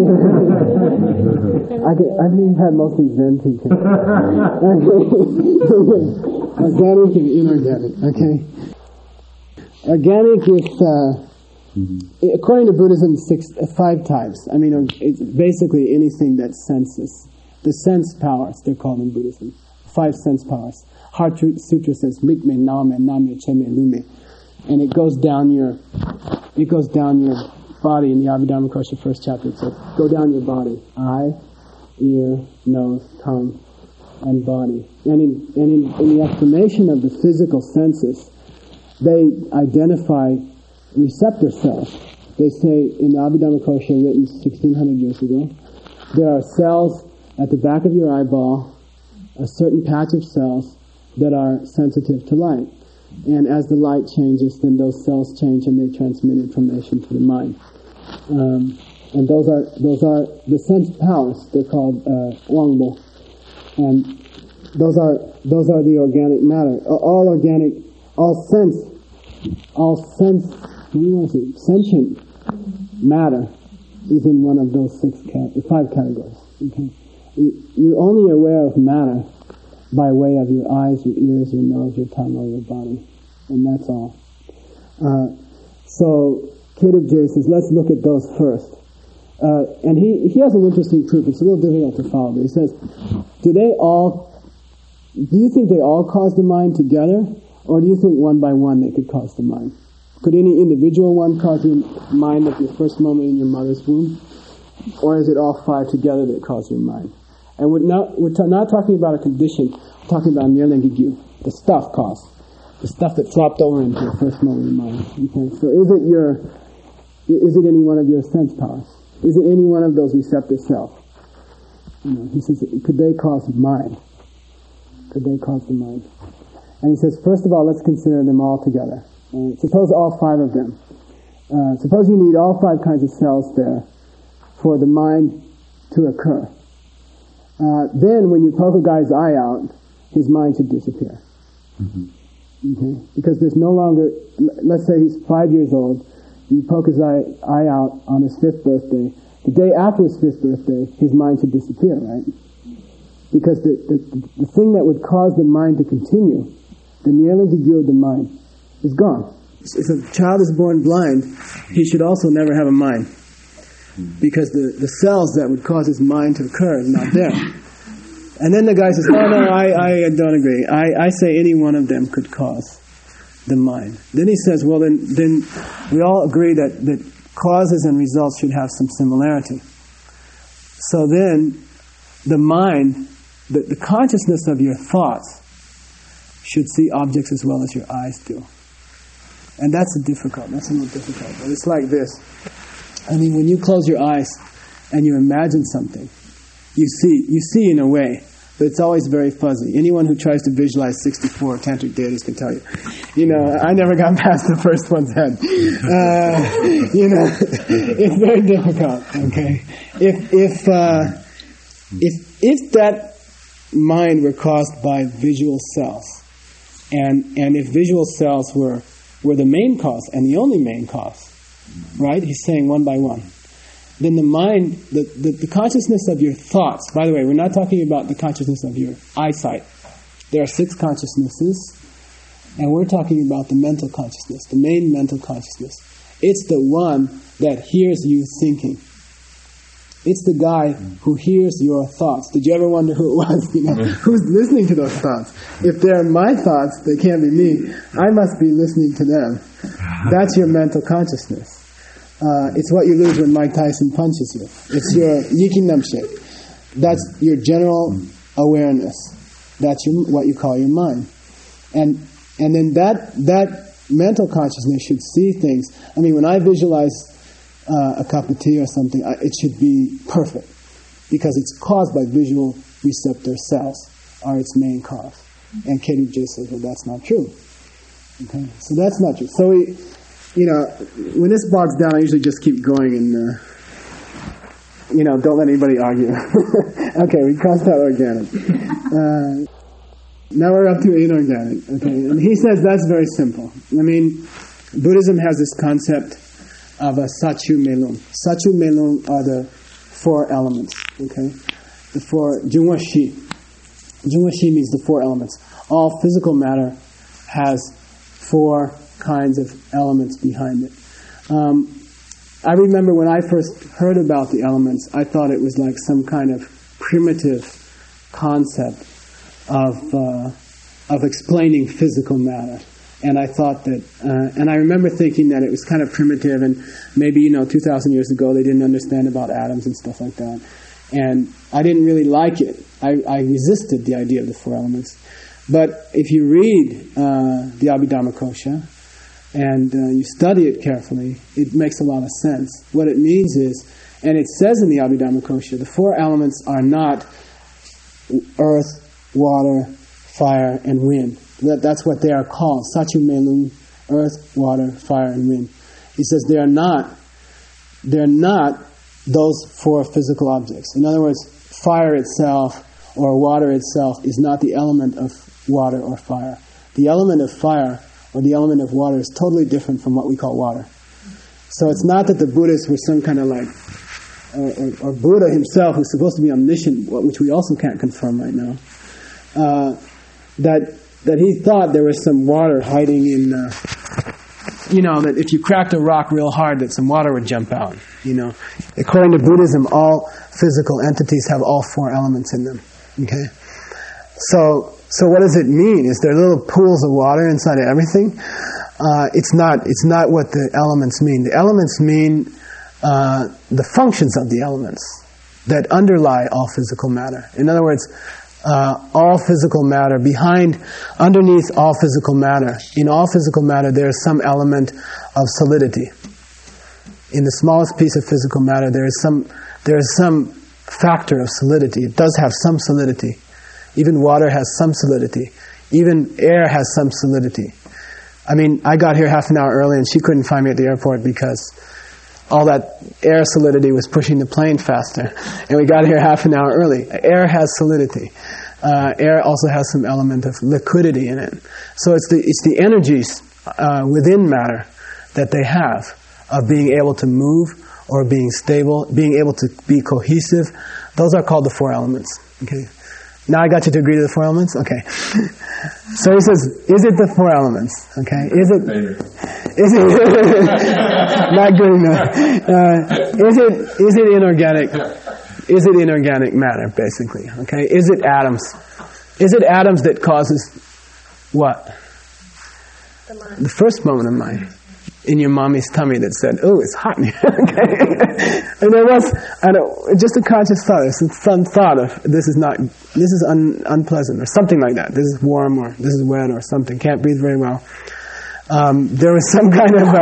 I think you've had mostly Zen teaching. Organic and inorganic. Okay. Organic is. According to Buddhism, 5 types. I mean, it's basically anything that senses. The sense powers, they're called in Buddhism. 5 sense powers. Heart Sutra says, Mikme, Name, Name, Cheme, Lume. And it goes down your body in the Abhidharmakosha first chapter. It says, go down your body. Eye, ear, nose, tongue, and body. And in the explanation of the physical senses, they identify receptor cells. They say in the Abhidharmakosha written 1600 years ago, there are cells at the back of your eyeball a certain patch of cells that are sensitive to light. And as the light changes, then those cells change and they transmit information to the mind. And those are the sense powers. They're called wangbo. And those are the organic matter. Sentient matter is in one of those 5 categories. Okay? You're only aware of matter by way of your eyes, your ears, your nose, your tongue, or your body. And that's all. So Kedubje says, let's look at those first. And he has an interesting proof. It's a little difficult to follow, but he says, do you think they all cause the mind together, or do you think one by one they could cause the mind? Could any individual one cause your mind at your first moment in your mother's womb? Or is it all 5 together that cause your mind? And we're not talking about a condition, we're talking about Nyerlengigyu, the stuff caused. The stuff that flopped over into your first moment in mind. Okay? So is it any one of your sense powers? Is it any one of those receptor cells? He says, could they cause mind? Could they cause the mind? And he says, first of all, let's consider them all together. Suppose all 5 of them. Suppose you need all 5 kinds of cells there for the mind to occur. Then when you poke a guy's eye out, his mind should disappear. Mm-hmm. Okay? Because there's no longer, let's say he's 5 years old, you poke his eye out on his 5th birthday. The day after his 5th birthday, his mind should disappear, right? Because the thing that would cause the mind to continue, the Nyerlengigyu of the mind, is gone. If a child is born blind, he should also never have a mind. Because the cells that would cause his mind to occur is not there. And then the guy says, oh no, I don't agree. I say any one of them could cause the mind. Then he says, well then we all agree that causes and results should have some similarity. So then the mind, the consciousness of your thoughts should see objects as well as your eyes do. And that's a little difficult. But it's like this. I mean, when you close your eyes and you imagine something, you see in a way, but it's always very fuzzy. Anyone who tries to visualize 64 tantric deities can tell you. I never got past the first one's head. It's very difficult. Okay, if that mind were caused by visual cells, and if visual cells were the main cause and the only main cause, right? He's saying one by one. Then the mind, the consciousness of your thoughts, by the way, we're not talking about the consciousness of your eyesight. There are 6 consciousnesses, and we're talking about the mental consciousness, the main mental consciousness. It's the one that hears you thinking. It's the guy who hears your thoughts. Did you ever wonder who it was? Who's listening to those thoughts? If they're my thoughts, they can't be me. I must be listening to them. That's your mental consciousness. It's what you lose when Mike Tyson punches you. It's your yikin namshik. That's your general awareness. That's what you call your mind. And then that mental consciousness should see things. I mean, when I visualize a cup of tea or something, it should be perfect, because it's caused by visual receptor cells, are its main cause. And Kedubje says, well, that's not true. Okay, so that's not true. So when this bogs down, I usually just keep going and don't let anybody argue. Okay, we crossed out organic. Now we're up to inorganic. Okay, and he says that's very simple. I mean, Buddhism has this concept of a Sachu Melung. Sachu Melung are the 4 elements. Okay, the 4 Jungwa Shi. Jungwa Shi means the 4 elements. All physical matter has 4 kinds of elements behind it. I remember when I first heard about the elements, I thought it was like some kind of primitive concept of explaining physical matter. And I thought that, and I remember thinking that it was kind of primitive, and maybe 2,000 years ago they didn't understand about atoms and stuff like that. And I didn't really like it. I resisted the idea of the 4 elements. But if you read the Abhidhammakosha, and you study it carefully, it makes a lot of sense. What it means is, and it says in the Abhidhammakosha, the 4 elements are not earth, water, fire, and wind. That's what they are called. Sachu Melung, earth, water, fire, and wind. He says they're not those four physical objects. In other words, fire itself or water itself is not the element of water or fire. The element of fire or the element of water is totally different from what we call water. So it's not that the Buddhists were some kind of like, or Buddha himself, who's supposed to be omniscient, which we also can't confirm right now, that he thought there was some water hiding in, that if you cracked a rock real hard, that some water would jump out. According to Buddhism, all physical entities have all four elements in them. Okay, so what does it mean? Is there little pools of water inside of everything? It's not what the elements mean. The elements mean the functions of the elements that underlie all physical matter. In other words, all physical matter, underneath all physical matter, in all physical matter there is some element of solidity. In the smallest piece of physical matter there is some factor of solidity. It does have some solidity. Even water has some solidity. Even air has some solidity. I mean, I got here half an hour early and she couldn't find me at the airport because all that air solidity was pushing the plane faster. And we got here half an hour early. Air has solidity. Air also has some element of liquidity in it. So it's the energies within matter that they have of being able to move or being stable, being able to be cohesive. Those are called the four elements. Okay. Now I got you to agree to the four elements? Okay. So he says, is it the four elements? Okay. Is it not good enough? Is it inorganic? Is it inorganic matter, basically? Okay. Is it atoms? Is it atoms that causes what? The first moment of mind in your mommy's tummy that said, "Oh, it's hot in here." Okay. And there was, just a conscious thought, some thought of this is unpleasant or something like that. This is warm or this is wet or something. Can't breathe very well. There was some kind of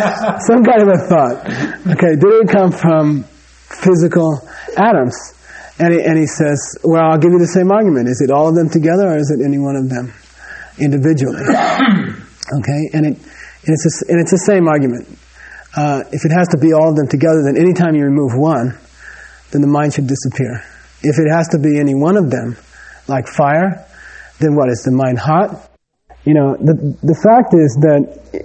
a thought. Okay, did it come from physical atoms? And he says, well, I'll give you the same argument. Is it all of them together or is it any one of them individually? Okay, and it's the same argument. If it has to be all of them together, then anytime you remove one, then the mind should disappear. If it has to be any one of them, like fire, then what, is the mind hot? The fact is that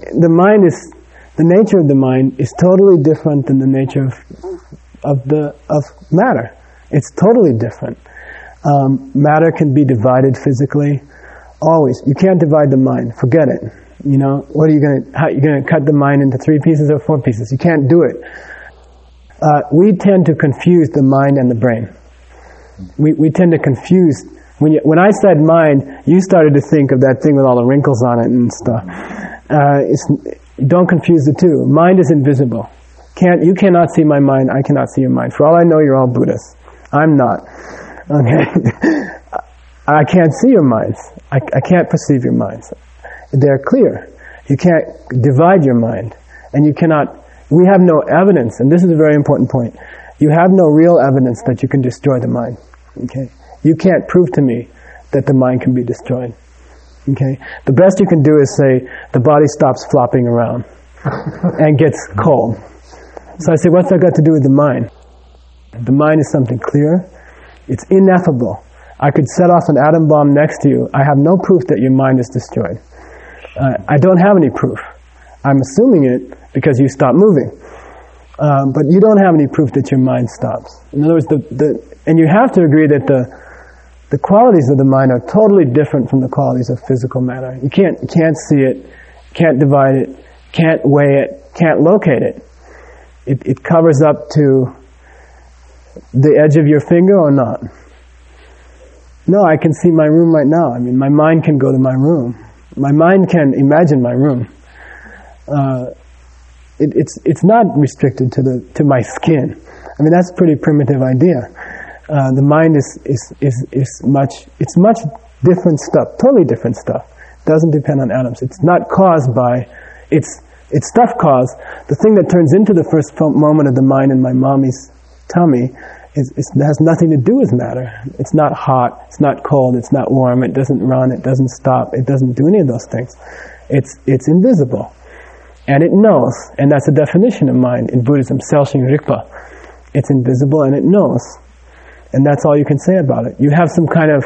the nature of the mind is totally different than the nature of matter. It's totally different. Matter can be divided physically, always. You can't divide the mind. Forget it. What are you going to cut the mind into 3 pieces or 4 pieces? You can't do it. We tend to confuse the mind and the brain. We tend to confuse. When I said mind, you started to think of that thing with all the wrinkles on it and stuff. Don't confuse the two. Mind is invisible. You cannot see my mind. I cannot see your mind. For all I know, you're all Buddhists. I'm not. Okay. I can't see your minds. I can't perceive your minds. They're clear. You can't divide your mind. And we have no evidence, and this is a very important point. You have no real evidence that you can destroy the mind. Okay? You can't prove to me that the mind can be destroyed. Okay? The best you can do is say, the body stops flopping around and gets cold. So I say, what's that got to do with the mind? The mind is something clear. It's ineffable. I could set off an atom bomb next to you. I have no proof that your mind is destroyed. I don't have any proof. I'm assuming it because you stop moving. But you don't have any proof that your mind stops. In other words, and you have to agree that the qualities of the mind are totally different from the qualities of physical matter. You can't see it, can't divide it, can't weigh it, can't locate it. It covers up to the edge of your finger or not. No, I can see my room right now. I mean, my mind can go to my room. My mind can imagine my room. It's not restricted to my skin. I mean, that's a pretty primitive idea. The mind is much different stuff, totally different stuff. Doesn't depend on atoms. It's not caused by, it's stuff caused. The thing that turns into the first moment of the mind in my mommy's tummy It has nothing to do with matter. It's not hot, it's not cold, it's not warm, it doesn't run, it doesn't stop, it doesn't do any of those things. It's invisible. And it knows, and that's the definition of mind in Buddhism, Selshing Rigpa. It's invisible and it knows. And that's all you can say about it. You have some kind of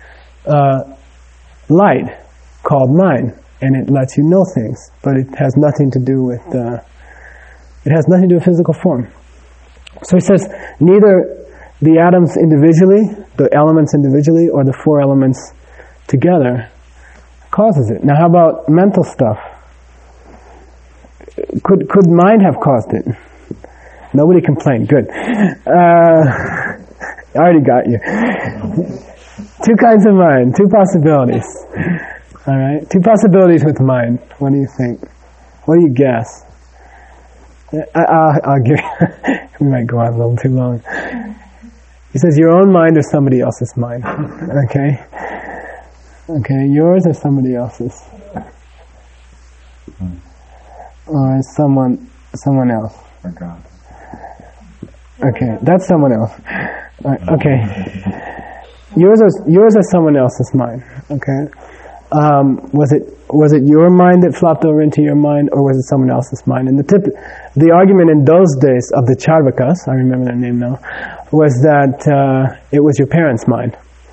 light called mind, and it lets you know things, but it has nothing to do with physical form. So he says, neither the atoms individually, the elements individually, or the four elements together causes it. Now how about mental stuff? Could mind have caused it? Nobody complained. Good. I already got you. Two kinds of mind, two possibilities. All right, two possibilities with mind. What do you think? What do you guess? I'll give you. We might go on a little too long. He says your own mind or somebody else's mind. Okay. Okay, yours or somebody else's, or someone else. Okay, that's someone else. Okay, yours or someone else's mind. Okay, was it your mind that flopped over into your mind, or was it someone else's mind? And the argument in those days of the Charvakas, I remember their name now, was that it was your parents' mind.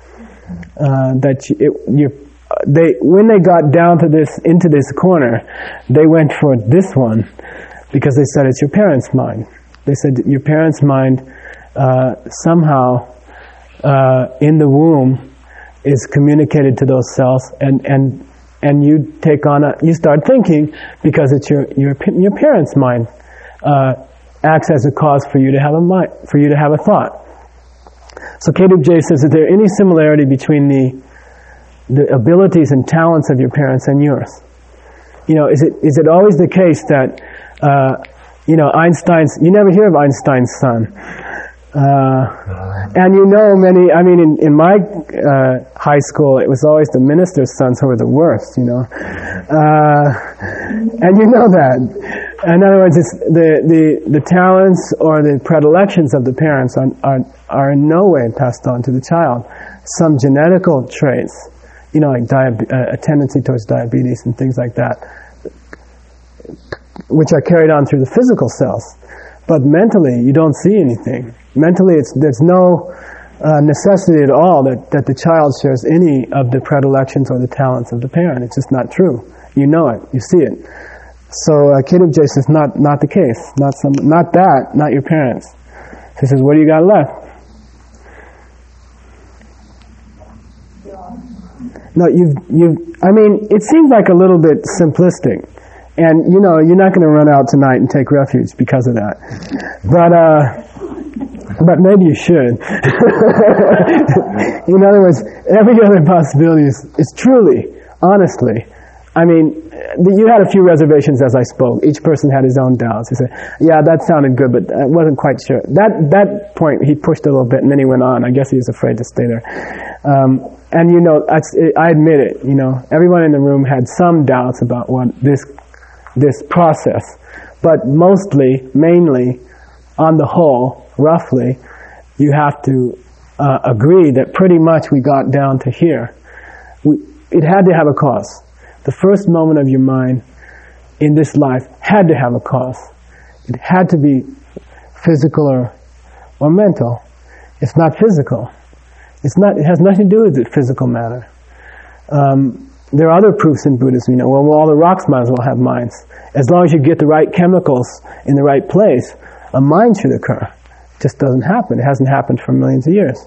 When they got down to into this corner, they went for this one because they said it's your parents' mind. They said that your parents' mind somehow in the womb is communicated to those cells, and you take on you start thinking because it's your parents' mind acts as a cause for you to have a thought. So Kedubje says, is there any similarity between the abilities and talents of your parents and yours? Is it always the case that Einstein's, you never hear of Einstein's son. And many, in my high school, it was always the minister's sons who were the worst, and you know that. In other words, it's the talents or the predilections of the parents are in no way passed on to the child. Some genetical traits, like a tendency towards diabetes and things like that, which are carried on through the physical cells. But mentally, you don't see anything. Mentally, there's no necessity at all that the child shares any of the predilections or the talents of the parent. It's just not true. You know it. You see it. So Kedubje says not the case. Not your parents. He says, what do you got left? No, it seems like a little bit simplistic. And, you're not going to run out tonight and take refuge because of that. But maybe you should. In other words, every other possibility is truly, honestly. You had a few reservations as I spoke. Each person had his own doubts. He said, yeah, that sounded good, but I wasn't quite sure. That point, he pushed a little bit, and then he went on. I guess he was afraid to stay there. And I admit it, everyone in the room had some doubts about what this process. But mainly, on the whole, roughly, you have to agree that pretty much we got down to here. It had to have a cause. The first moment of your mind in this life had to have a cause. It had to be physical or mental. It's not physical. It has nothing to do with the physical matter. There are other proofs in Buddhism, all the rocks might as well have minds. As long as you get the right chemicals in the right place, a mind should occur. It just doesn't happen. It hasn't happened for millions of years.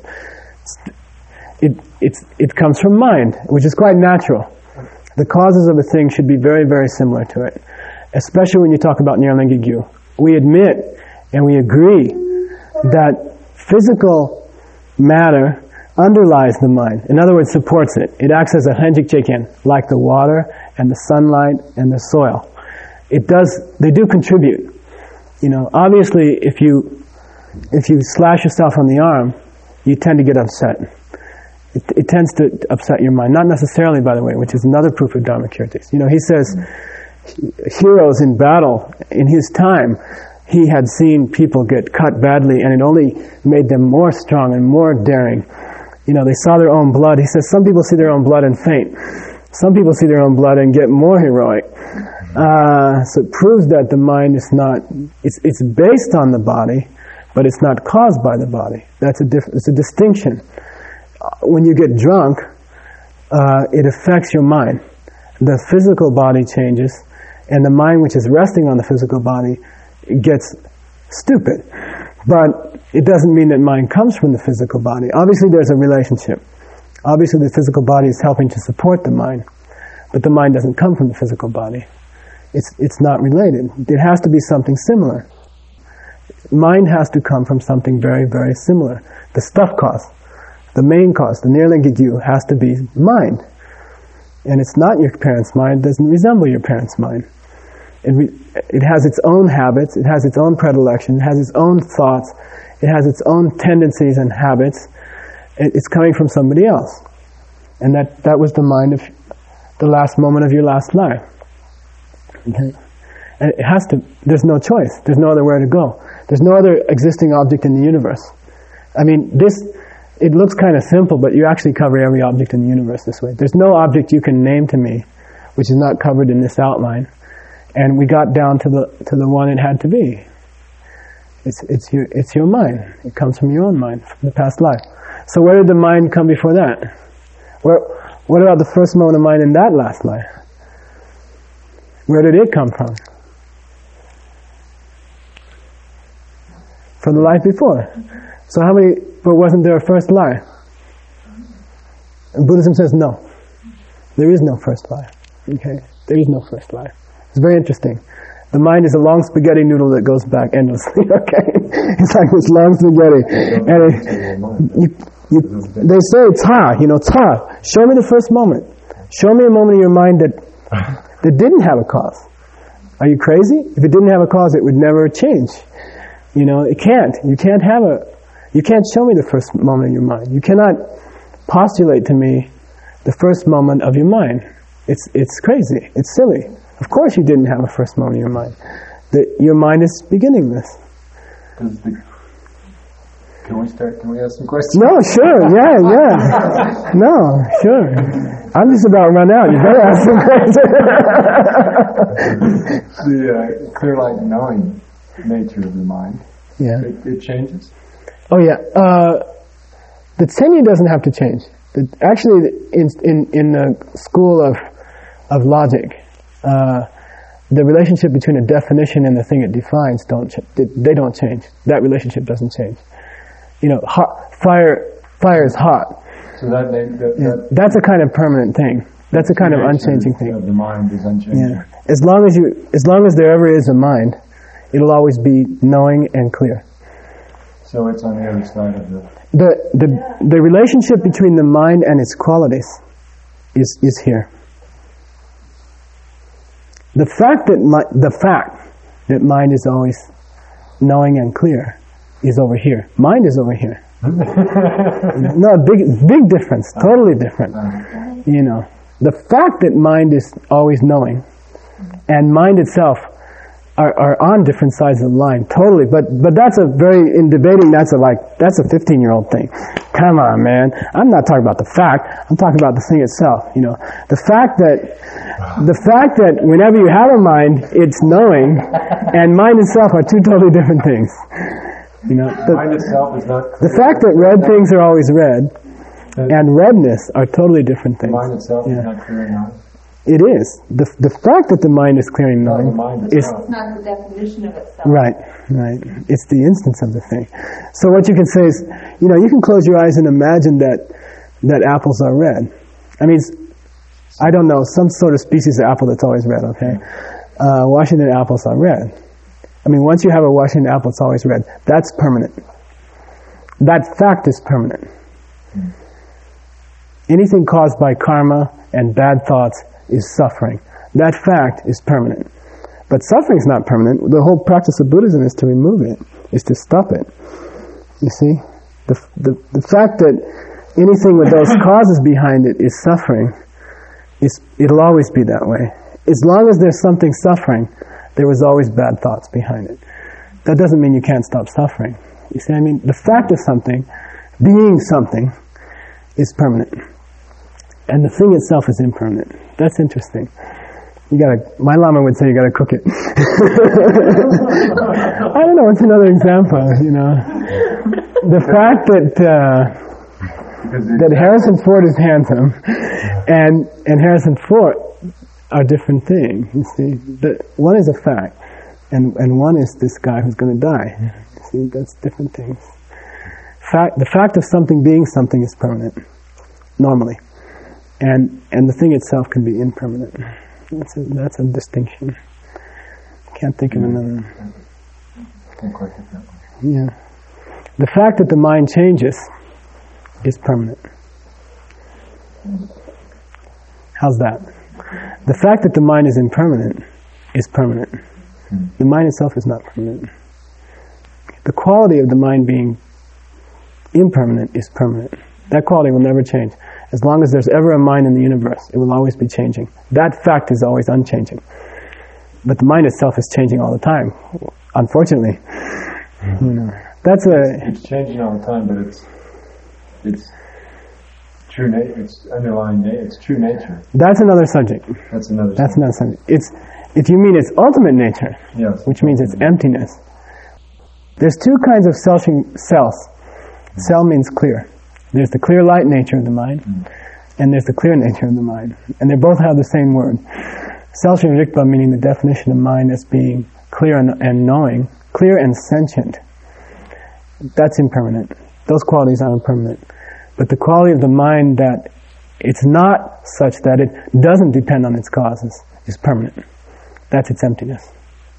It comes from mind, which is quite natural. The causes of a thing should be very, very similar to it, especially when you talk about Nirlingya Gyu. We admit and we agree that physical matter underlies the mind. In other words, supports it. It acts as a henjik jiken, like the water and the sunlight and the soil. They do contribute. Obviously, if you slash yourself on the arm, you tend to get upset. It tends to upset your mind. Not necessarily, by the way, which is another proof of Dharmakirtis. He says, heroes in battle, in his time, he had seen people get cut badly, and it only made them more strong and more daring. You know, they saw their own blood. He says some people see their own blood and faint. Some people see their own blood and get more heroic. So it proves that the mind is not, it's based on the body, but it's not caused by the body. It's a distinction. When you get drunk, it affects your mind. The physical body changes, and the mind which is resting on the physical body gets stupid. But it doesn't mean that mind comes from the physical body. Obviously there's a relationship. Obviously the physical body is helping to support the mind, but the mind doesn't come from the physical body. It's not related. It has to be something similar. Mind has to come from something very, very similar. The stuff cause, the main cause, the nirlingayu has to be mind. And it's not your parents' mind, it doesn't resemble your parents' mind. It has its own habits, it has its own predilection, it has its own thoughts, it has its own tendencies and habits. It's coming from somebody else. And that was the mind of the last moment of your last life. Okay? And it has to, there's no choice, there's no other way to go. There's no other existing object in the universe. I mean, it looks kind of simple, but you actually cover every object in the universe this way. There's no object you can name to me which is not covered in this outline. And we got down to the one it had to be. It's your mind. It comes from your own mind, from the past life. So where did the mind come before that? What about the first moment of mind in that last life? Where did it come from? From the life before. So but wasn't there a first life? And Buddhism says no. There is no first life. Okay? There is no first life. It's very interesting. The mind is a long spaghetti noodle that goes back endlessly, okay? It's like this long spaghetti. And they say, ta, show me the first moment. Show me a moment in your mind that didn't have a cause. Are you crazy? If it didn't have a cause, it would never change. You know, it can't. You can't show me the first moment in your mind. You cannot postulate to me the first moment of your mind. It's crazy. It's silly. Of course you didn't have a first moment in your mind. Your mind is beginning this. Can we ask some questions? No, sure, yeah. No, sure. I'm just about run out. You better ask some questions. The clear light knowing nature of the mind. Yeah. It changes? Oh yeah. The tenyu doesn't have to change. Actually, in the school of logic, the relationship between a definition and the thing it defines they don't change. That relationship doesn't change. You know, fire is hot. So that's a kind of permanent thing. That's a kind of unchanging thing. The mind is unchanging. Yeah. As long as there ever is a mind, it'll always be knowing and clear. So it's on the other side of the relationship between the mind and its qualities is here. The fact that mind is always knowing and clear is over here. Mind is over here. No, big difference. Totally different. You know, the fact that mind is always knowing, and mind itself are on different sides of the line, totally. But that's in debating, that's a 15-year-old thing. Come on, man. I'm not talking about the fact. I'm talking about the thing itself. You know, the fact that whenever you have a mind, it's knowing, and mind itself are two totally different things. You know, mind itself is not clear. The fact that red things are always red, and redness are totally different things. The mind itself is not clear enough. It is. The fact that the mind is clearing knowing is... It's not the definition of itself. Right. It's the instance of the thing. So what you can say is, you know, you can close your eyes and imagine that apples are red. I mean, I don't know, some sort of species of apple that's always red, okay? Washington apples are red. I mean, once you have a Washington apple, it's always red. That's permanent. That fact is permanent. Anything caused by karma and bad thoughts is suffering. That fact is permanent. But suffering is not permanent. The whole practice of Buddhism is to remove it, is to stop it. You see? The fact that anything with those causes behind it is suffering, it'll always be that way. As long as there's something suffering, there was always bad thoughts behind it. that doesn't mean you can't stop suffering. You see what I mean? The fact of something, being something, is permanent. And the thing itself is impermanent. That's interesting. My Lama would say you gotta cook it. I don't know, it's another example, you know. The fact that Harrison Ford is handsome and Harrison Ford are different things, you see. One is a fact, and one is this guy who's gonna die. You see, that's different things. The fact of something being something is permanent, normally. And the thing itself can be impermanent. That's a distinction. Can't think of another. Can't quite get that one. Yeah. The fact that the mind changes is permanent. How's that? The fact that the mind is impermanent is permanent. The mind itself is not permanent. The quality of the mind being impermanent is permanent. That quality will never change. As long as there's ever a mind in the universe, it will always be changing. That fact is always unchanging. But the mind itself is changing all the time, unfortunately. You know, It's changing all the time, but it's true nature. It's underlying nature. It's true nature. That's another subject. That's another subject. If you mean its ultimate nature, yes, which means its emptiness. There's two kinds of cells. Cell means clear. There's the clear light nature of the mind, and there's the clear nature of the mind. And they both have the same word. Selshim Rikpa, meaning the definition of mind as being clear and knowing, clear and sentient. That's impermanent. Those qualities are impermanent. But the quality of the mind that it's not such that it doesn't depend on its causes is permanent. That's its emptiness.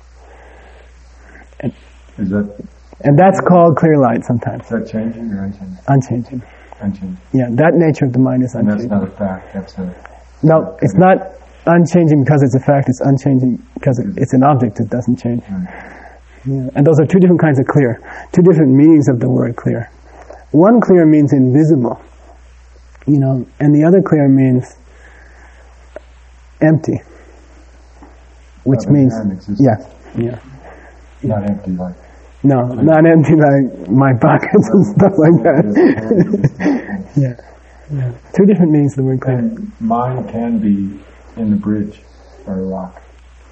And that's called clear light sometimes. Is that changing or unchanging? Unchanging. Unchanging. Yeah, that nature of the mind is And unchanging. that's not a fact. No, it's not unchanging because it's a fact. It's unchanging because it's an object that doesn't change. Yeah. And those are two different kinds of clear. Two different meanings of the word clear. One clear means invisible, and the other clear means empty, which means not empty like. No, not empty like my pockets and stuff like that. Yeah. Two different meanings of the word clear. And mind can be in the bridge or a rock.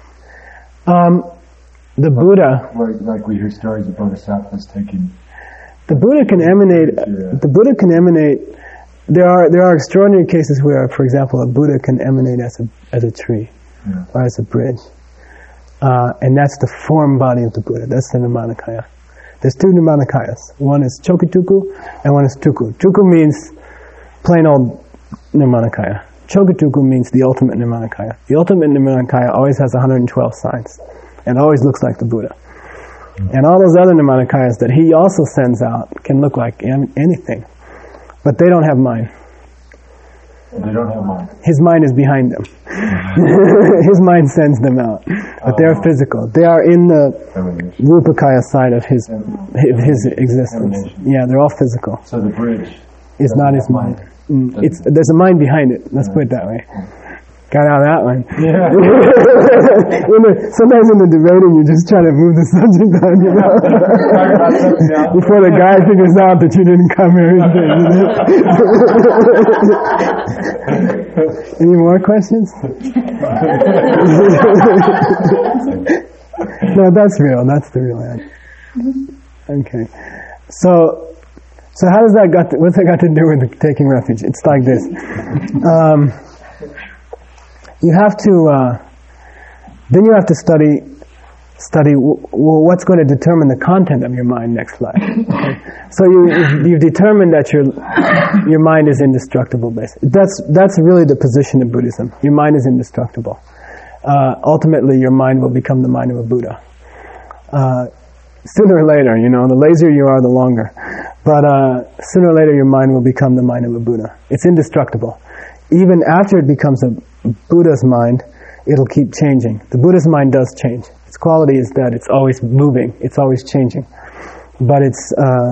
The Buddha. Like we hear stories of bodhisattvas taking. The Buddha can emanate. The Buddha can emanate. There are extraordinary cases where, for example, a Buddha can emanate as a tree or as a bridge. And that's the form body of the Buddha. That's the Nirmanakaya. There's two Nirmanakayas. One is Chokituku and one is Tuku. Tuku means plain old Nirmanakaya. Chokituku means the ultimate Nirmanakaya. The ultimate Nirmanakaya always has 112 signs and always looks like the Buddha. And all those other Nirmanakayas that he also sends out can look like anything. But they don't have mind. They don't have mind. His mind is behind them. His mind sends them out. But they're physical. They are in the Rupakaya side of his existence. Yeah, they're all physical. So the bridge is not his mind. There's a mind behind it. Let's put it that way. Got out of that one. Yeah. Sometimes in the debating, you just try to move the subject on, before the guy figures out that you didn't come here. Any more questions? No, that's real. That's the real answer. Okay. So how does that what's that got to do with taking refuge? It's like this. You have to, then you have to study what's going to determine the content of your mind next life. Okay? So you've determined that your mind is indestructible, basically. That's really the position of Buddhism. Your mind is indestructible. Ultimately, your mind will become the mind of a Buddha. Sooner or later, the lazier you are, the longer. But sooner or later, your mind will become the mind of a Buddha. It's indestructible. Even after it becomes a Buddha's mind, it'll keep changing. The Buddha's mind does change. Its quality is that it's always moving, it's always changing. But it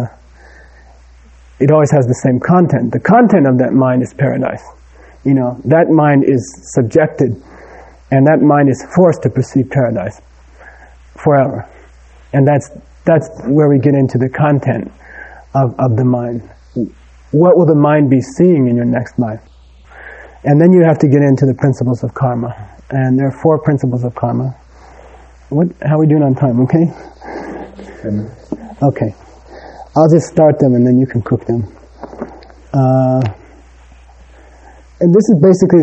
always has the same content. The content of that mind is paradise. That mind is subjected, and that mind is forced to perceive paradise forever. And That's where we get into the content of the mind. What will the mind be seeing in your next life? And then you have to get into the principles of karma. And there are 4 principles of karma. How are we doing on time? Okay? Okay. I'll just start them and then you can cook them. And this is basically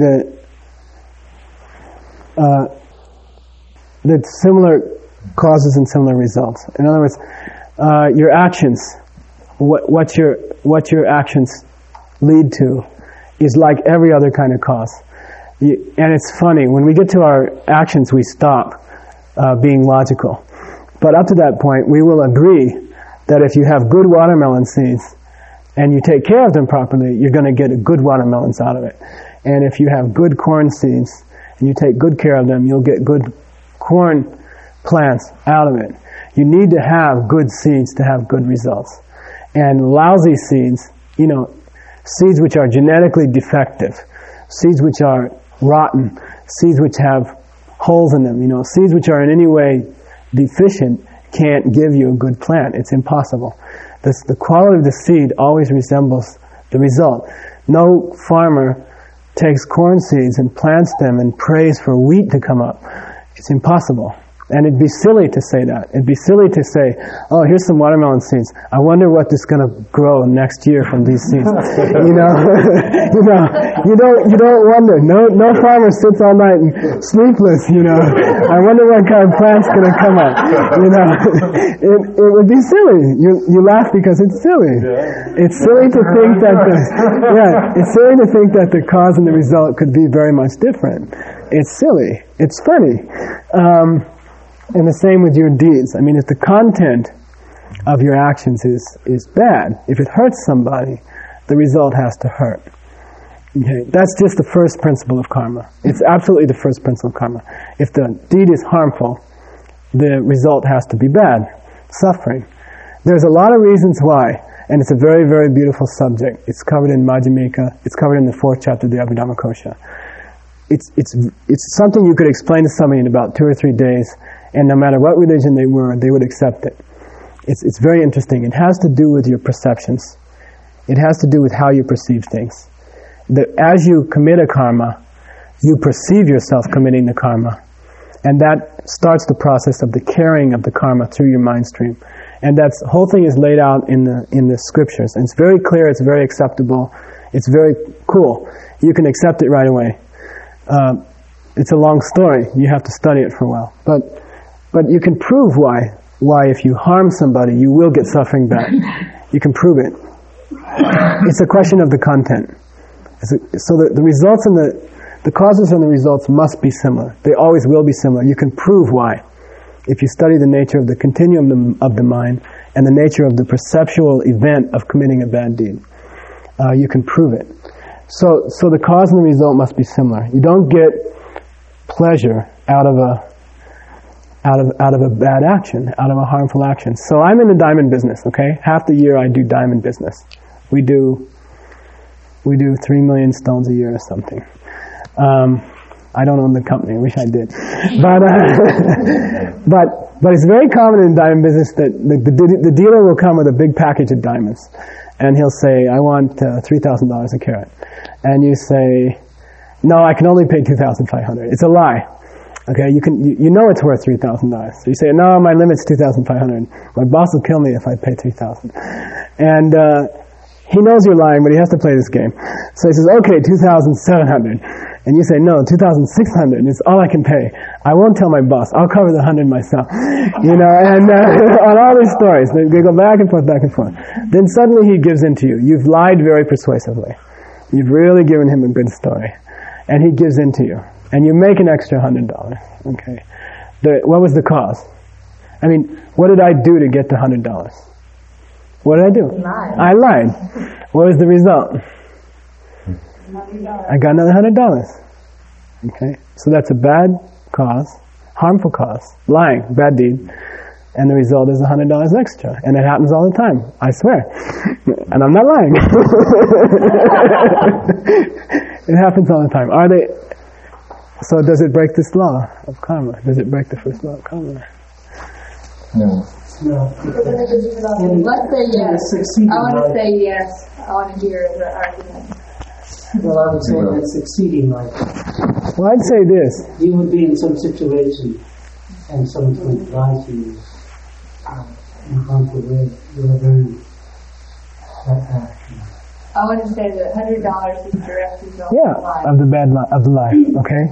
the similar causes and similar results. In other words, your actions, what your actions lead to, is like every other kind of cause. And it's funny, when we get to our actions, we stop being logical. But up to that point, we will agree that if you have good watermelon seeds and you take care of them properly, you're going to get good watermelons out of it. And if you have good corn seeds and you take good care of them, you'll get good corn plants out of it. You need to have good seeds to have good results. And lousy seeds, seeds which are genetically defective, seeds which are rotten, seeds which have holes in them, seeds which are in any way deficient, can't give you a good plant. It's impossible. The quality of the seed always resembles the result. No farmer takes corn seeds and plants them and prays for wheat to come up. It's impossible. And it'd be silly to say that. It'd be silly to say, oh, here's some watermelon seeds. I wonder what is going to grow next year from these seeds. You don't wonder. No farmer sits all night and sleepless, I wonder what kind of plant's going to come up. It would be silly. You laugh because it's silly. It's silly to think that the cause and the result could be very much different. It's silly. It's funny. And the same with your deeds. I mean, if the content of your actions is bad, if it hurts somebody, the result has to hurt. Okay? That's just the first principle of karma. It's absolutely the first principle of karma. If the deed is harmful, the result has to be bad, suffering. There's a lot of reasons why, and it's a very, very beautiful subject. It's covered in Majjhimika. It's covered in the 4th chapter of the Abhidhammakosha. It's something you could explain to somebody in about 2 or 3 days, and no matter what religion they were, they would accept it. It's very interesting. It has to do with your perceptions. It has to do with how you perceive things. As you commit a karma, you perceive yourself committing the karma. And that starts the process of the carrying of the karma through your mind stream. And that whole thing is laid out in the scriptures. And it's very clear, it's very acceptable, it's very cool. You can accept it right away. It's a long story. You have to study it for a while. But you can prove why if you harm somebody, you will get suffering back. You can prove it. It's a question of the content. So the results and the causes and the results must be similar. They always will be similar. You can prove why. If you study the nature of the continuum of the mind and the nature of the perceptual event of committing a bad deed, you can prove it. So the cause and the result must be similar. You don't get pleasure out of a bad action, out of a harmful action. So I'm in the diamond business, okay? Half the year I do diamond business. We do 3 million stones a year or something. I don't own the company. I wish I did. But it's very common in diamond business that the dealer will come with a big package of diamonds. And he'll say, I want $3,000 a carat. And you say, no, I can only pay $2,500. It's a lie. Okay, you know it's worth $3,000. So you say, no, my limit's $2,500. My boss will kill me if I pay $3,000. And he knows you're lying, but he has to play this game. So he says, okay, $2,700. And you say, no, $2,600. It's all I can pay. I won't tell my boss. I'll cover the $100 myself. And on all these stories, they go back and forth, back and forth. Then suddenly he gives in to you. You've lied very persuasively. You've really given him a good story. And he gives in to you. And you make an extra $100. Okay. What was the cause? I mean, what did I do to get the $100? What did I do? I lied. What was the result? I got another $100. Okay. So that's a bad cause, harmful cause, lying, bad deed, and the result is $100 extra. And it happens all the time. I swear. And I'm not lying. It happens all the time. So does it break this law of karma? Does it break the first law of karma? No. No. Let's say yes. I want to say yes. I want to hear the argument. Well, I would say that succeeding like Well, I'd say this. you would be in some situation and someone's going to lie to you in conflict with your learning that action. I want to say that $100 is direct result Yeah, of life. of the of the lie. Okay.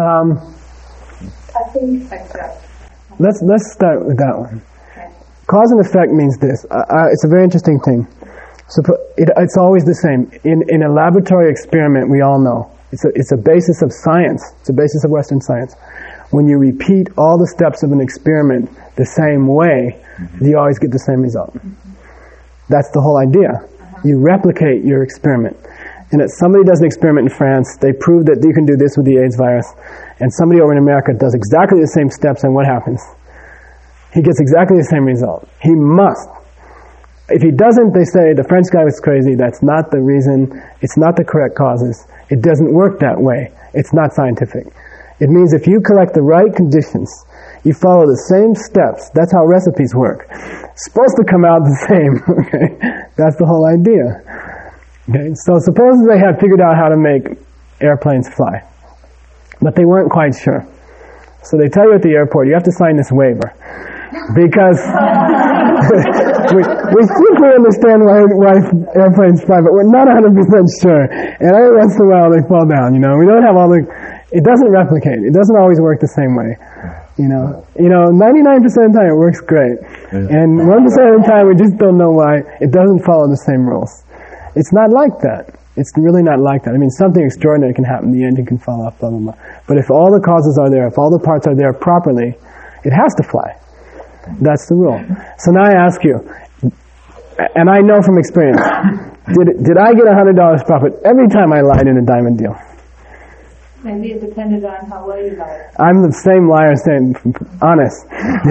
I think accept. Let's start with that one. Okay. Cause and effect means this. It's a very interesting thing. It's always the same. In a laboratory experiment, we all know it's a basis of science. It's a basis of Western science. When you repeat all the steps of an experiment the same way, you always get the same result. That's the whole idea. You replicate your experiment. And if somebody does an experiment in France, they prove that you can do this with the AIDS virus, and somebody over in America does exactly the same steps, and what happens? He gets exactly the same result. He must. If he doesn't, they say the French guy was crazy. That's not the reason. It's not the correct causes. It doesn't work that way. It's not scientific. It means if you collect the right conditions, you follow the same steps. That's how recipes work. It's supposed to come out the same. Okay, that's the whole idea. Okay, so suppose they had figured out how to make airplanes fly, but they weren't quite sure. So they tell you at the airport, you have to sign this waiver. Because we think we understand why airplanes fly, but we're not 100% sure. And every once in a while they fall down, you know. We don't have all the... It doesn't replicate. It doesn't always work the same way. You know, 99% of the time it works great. And 1% of the time we just don't know why. It doesn't follow the same rules. It's not like that. It's really not like that. I mean, something extraordinary can happen. The engine can fall off, blah, blah, blah. But if all the causes are there, if all the parts are there properly, it has to fly. That's the rule. So now I ask you, and I know from experience, did I get $100 profit every time I lied in a diamond deal? Maybe it depended on how well you lied. I'm the same liar, saying honest.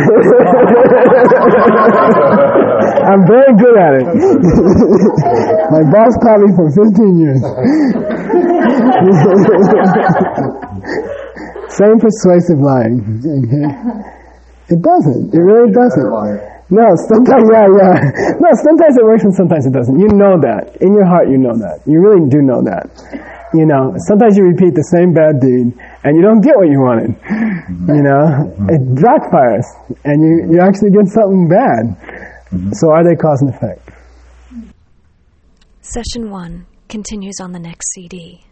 I'm very good at it. My boss taught me for 15 years. Same persuasive lying. Okay? It doesn't. It really doesn't. No, sometimes, No, sometimes it works and sometimes it doesn't. You know that. In your heart you know that. You really do know that. You know, sometimes you repeat the same bad deed and you don't get what you wanted. You know, it backfires and you actually get something bad. So are they cause and effect? Session 1 continues on the next CD.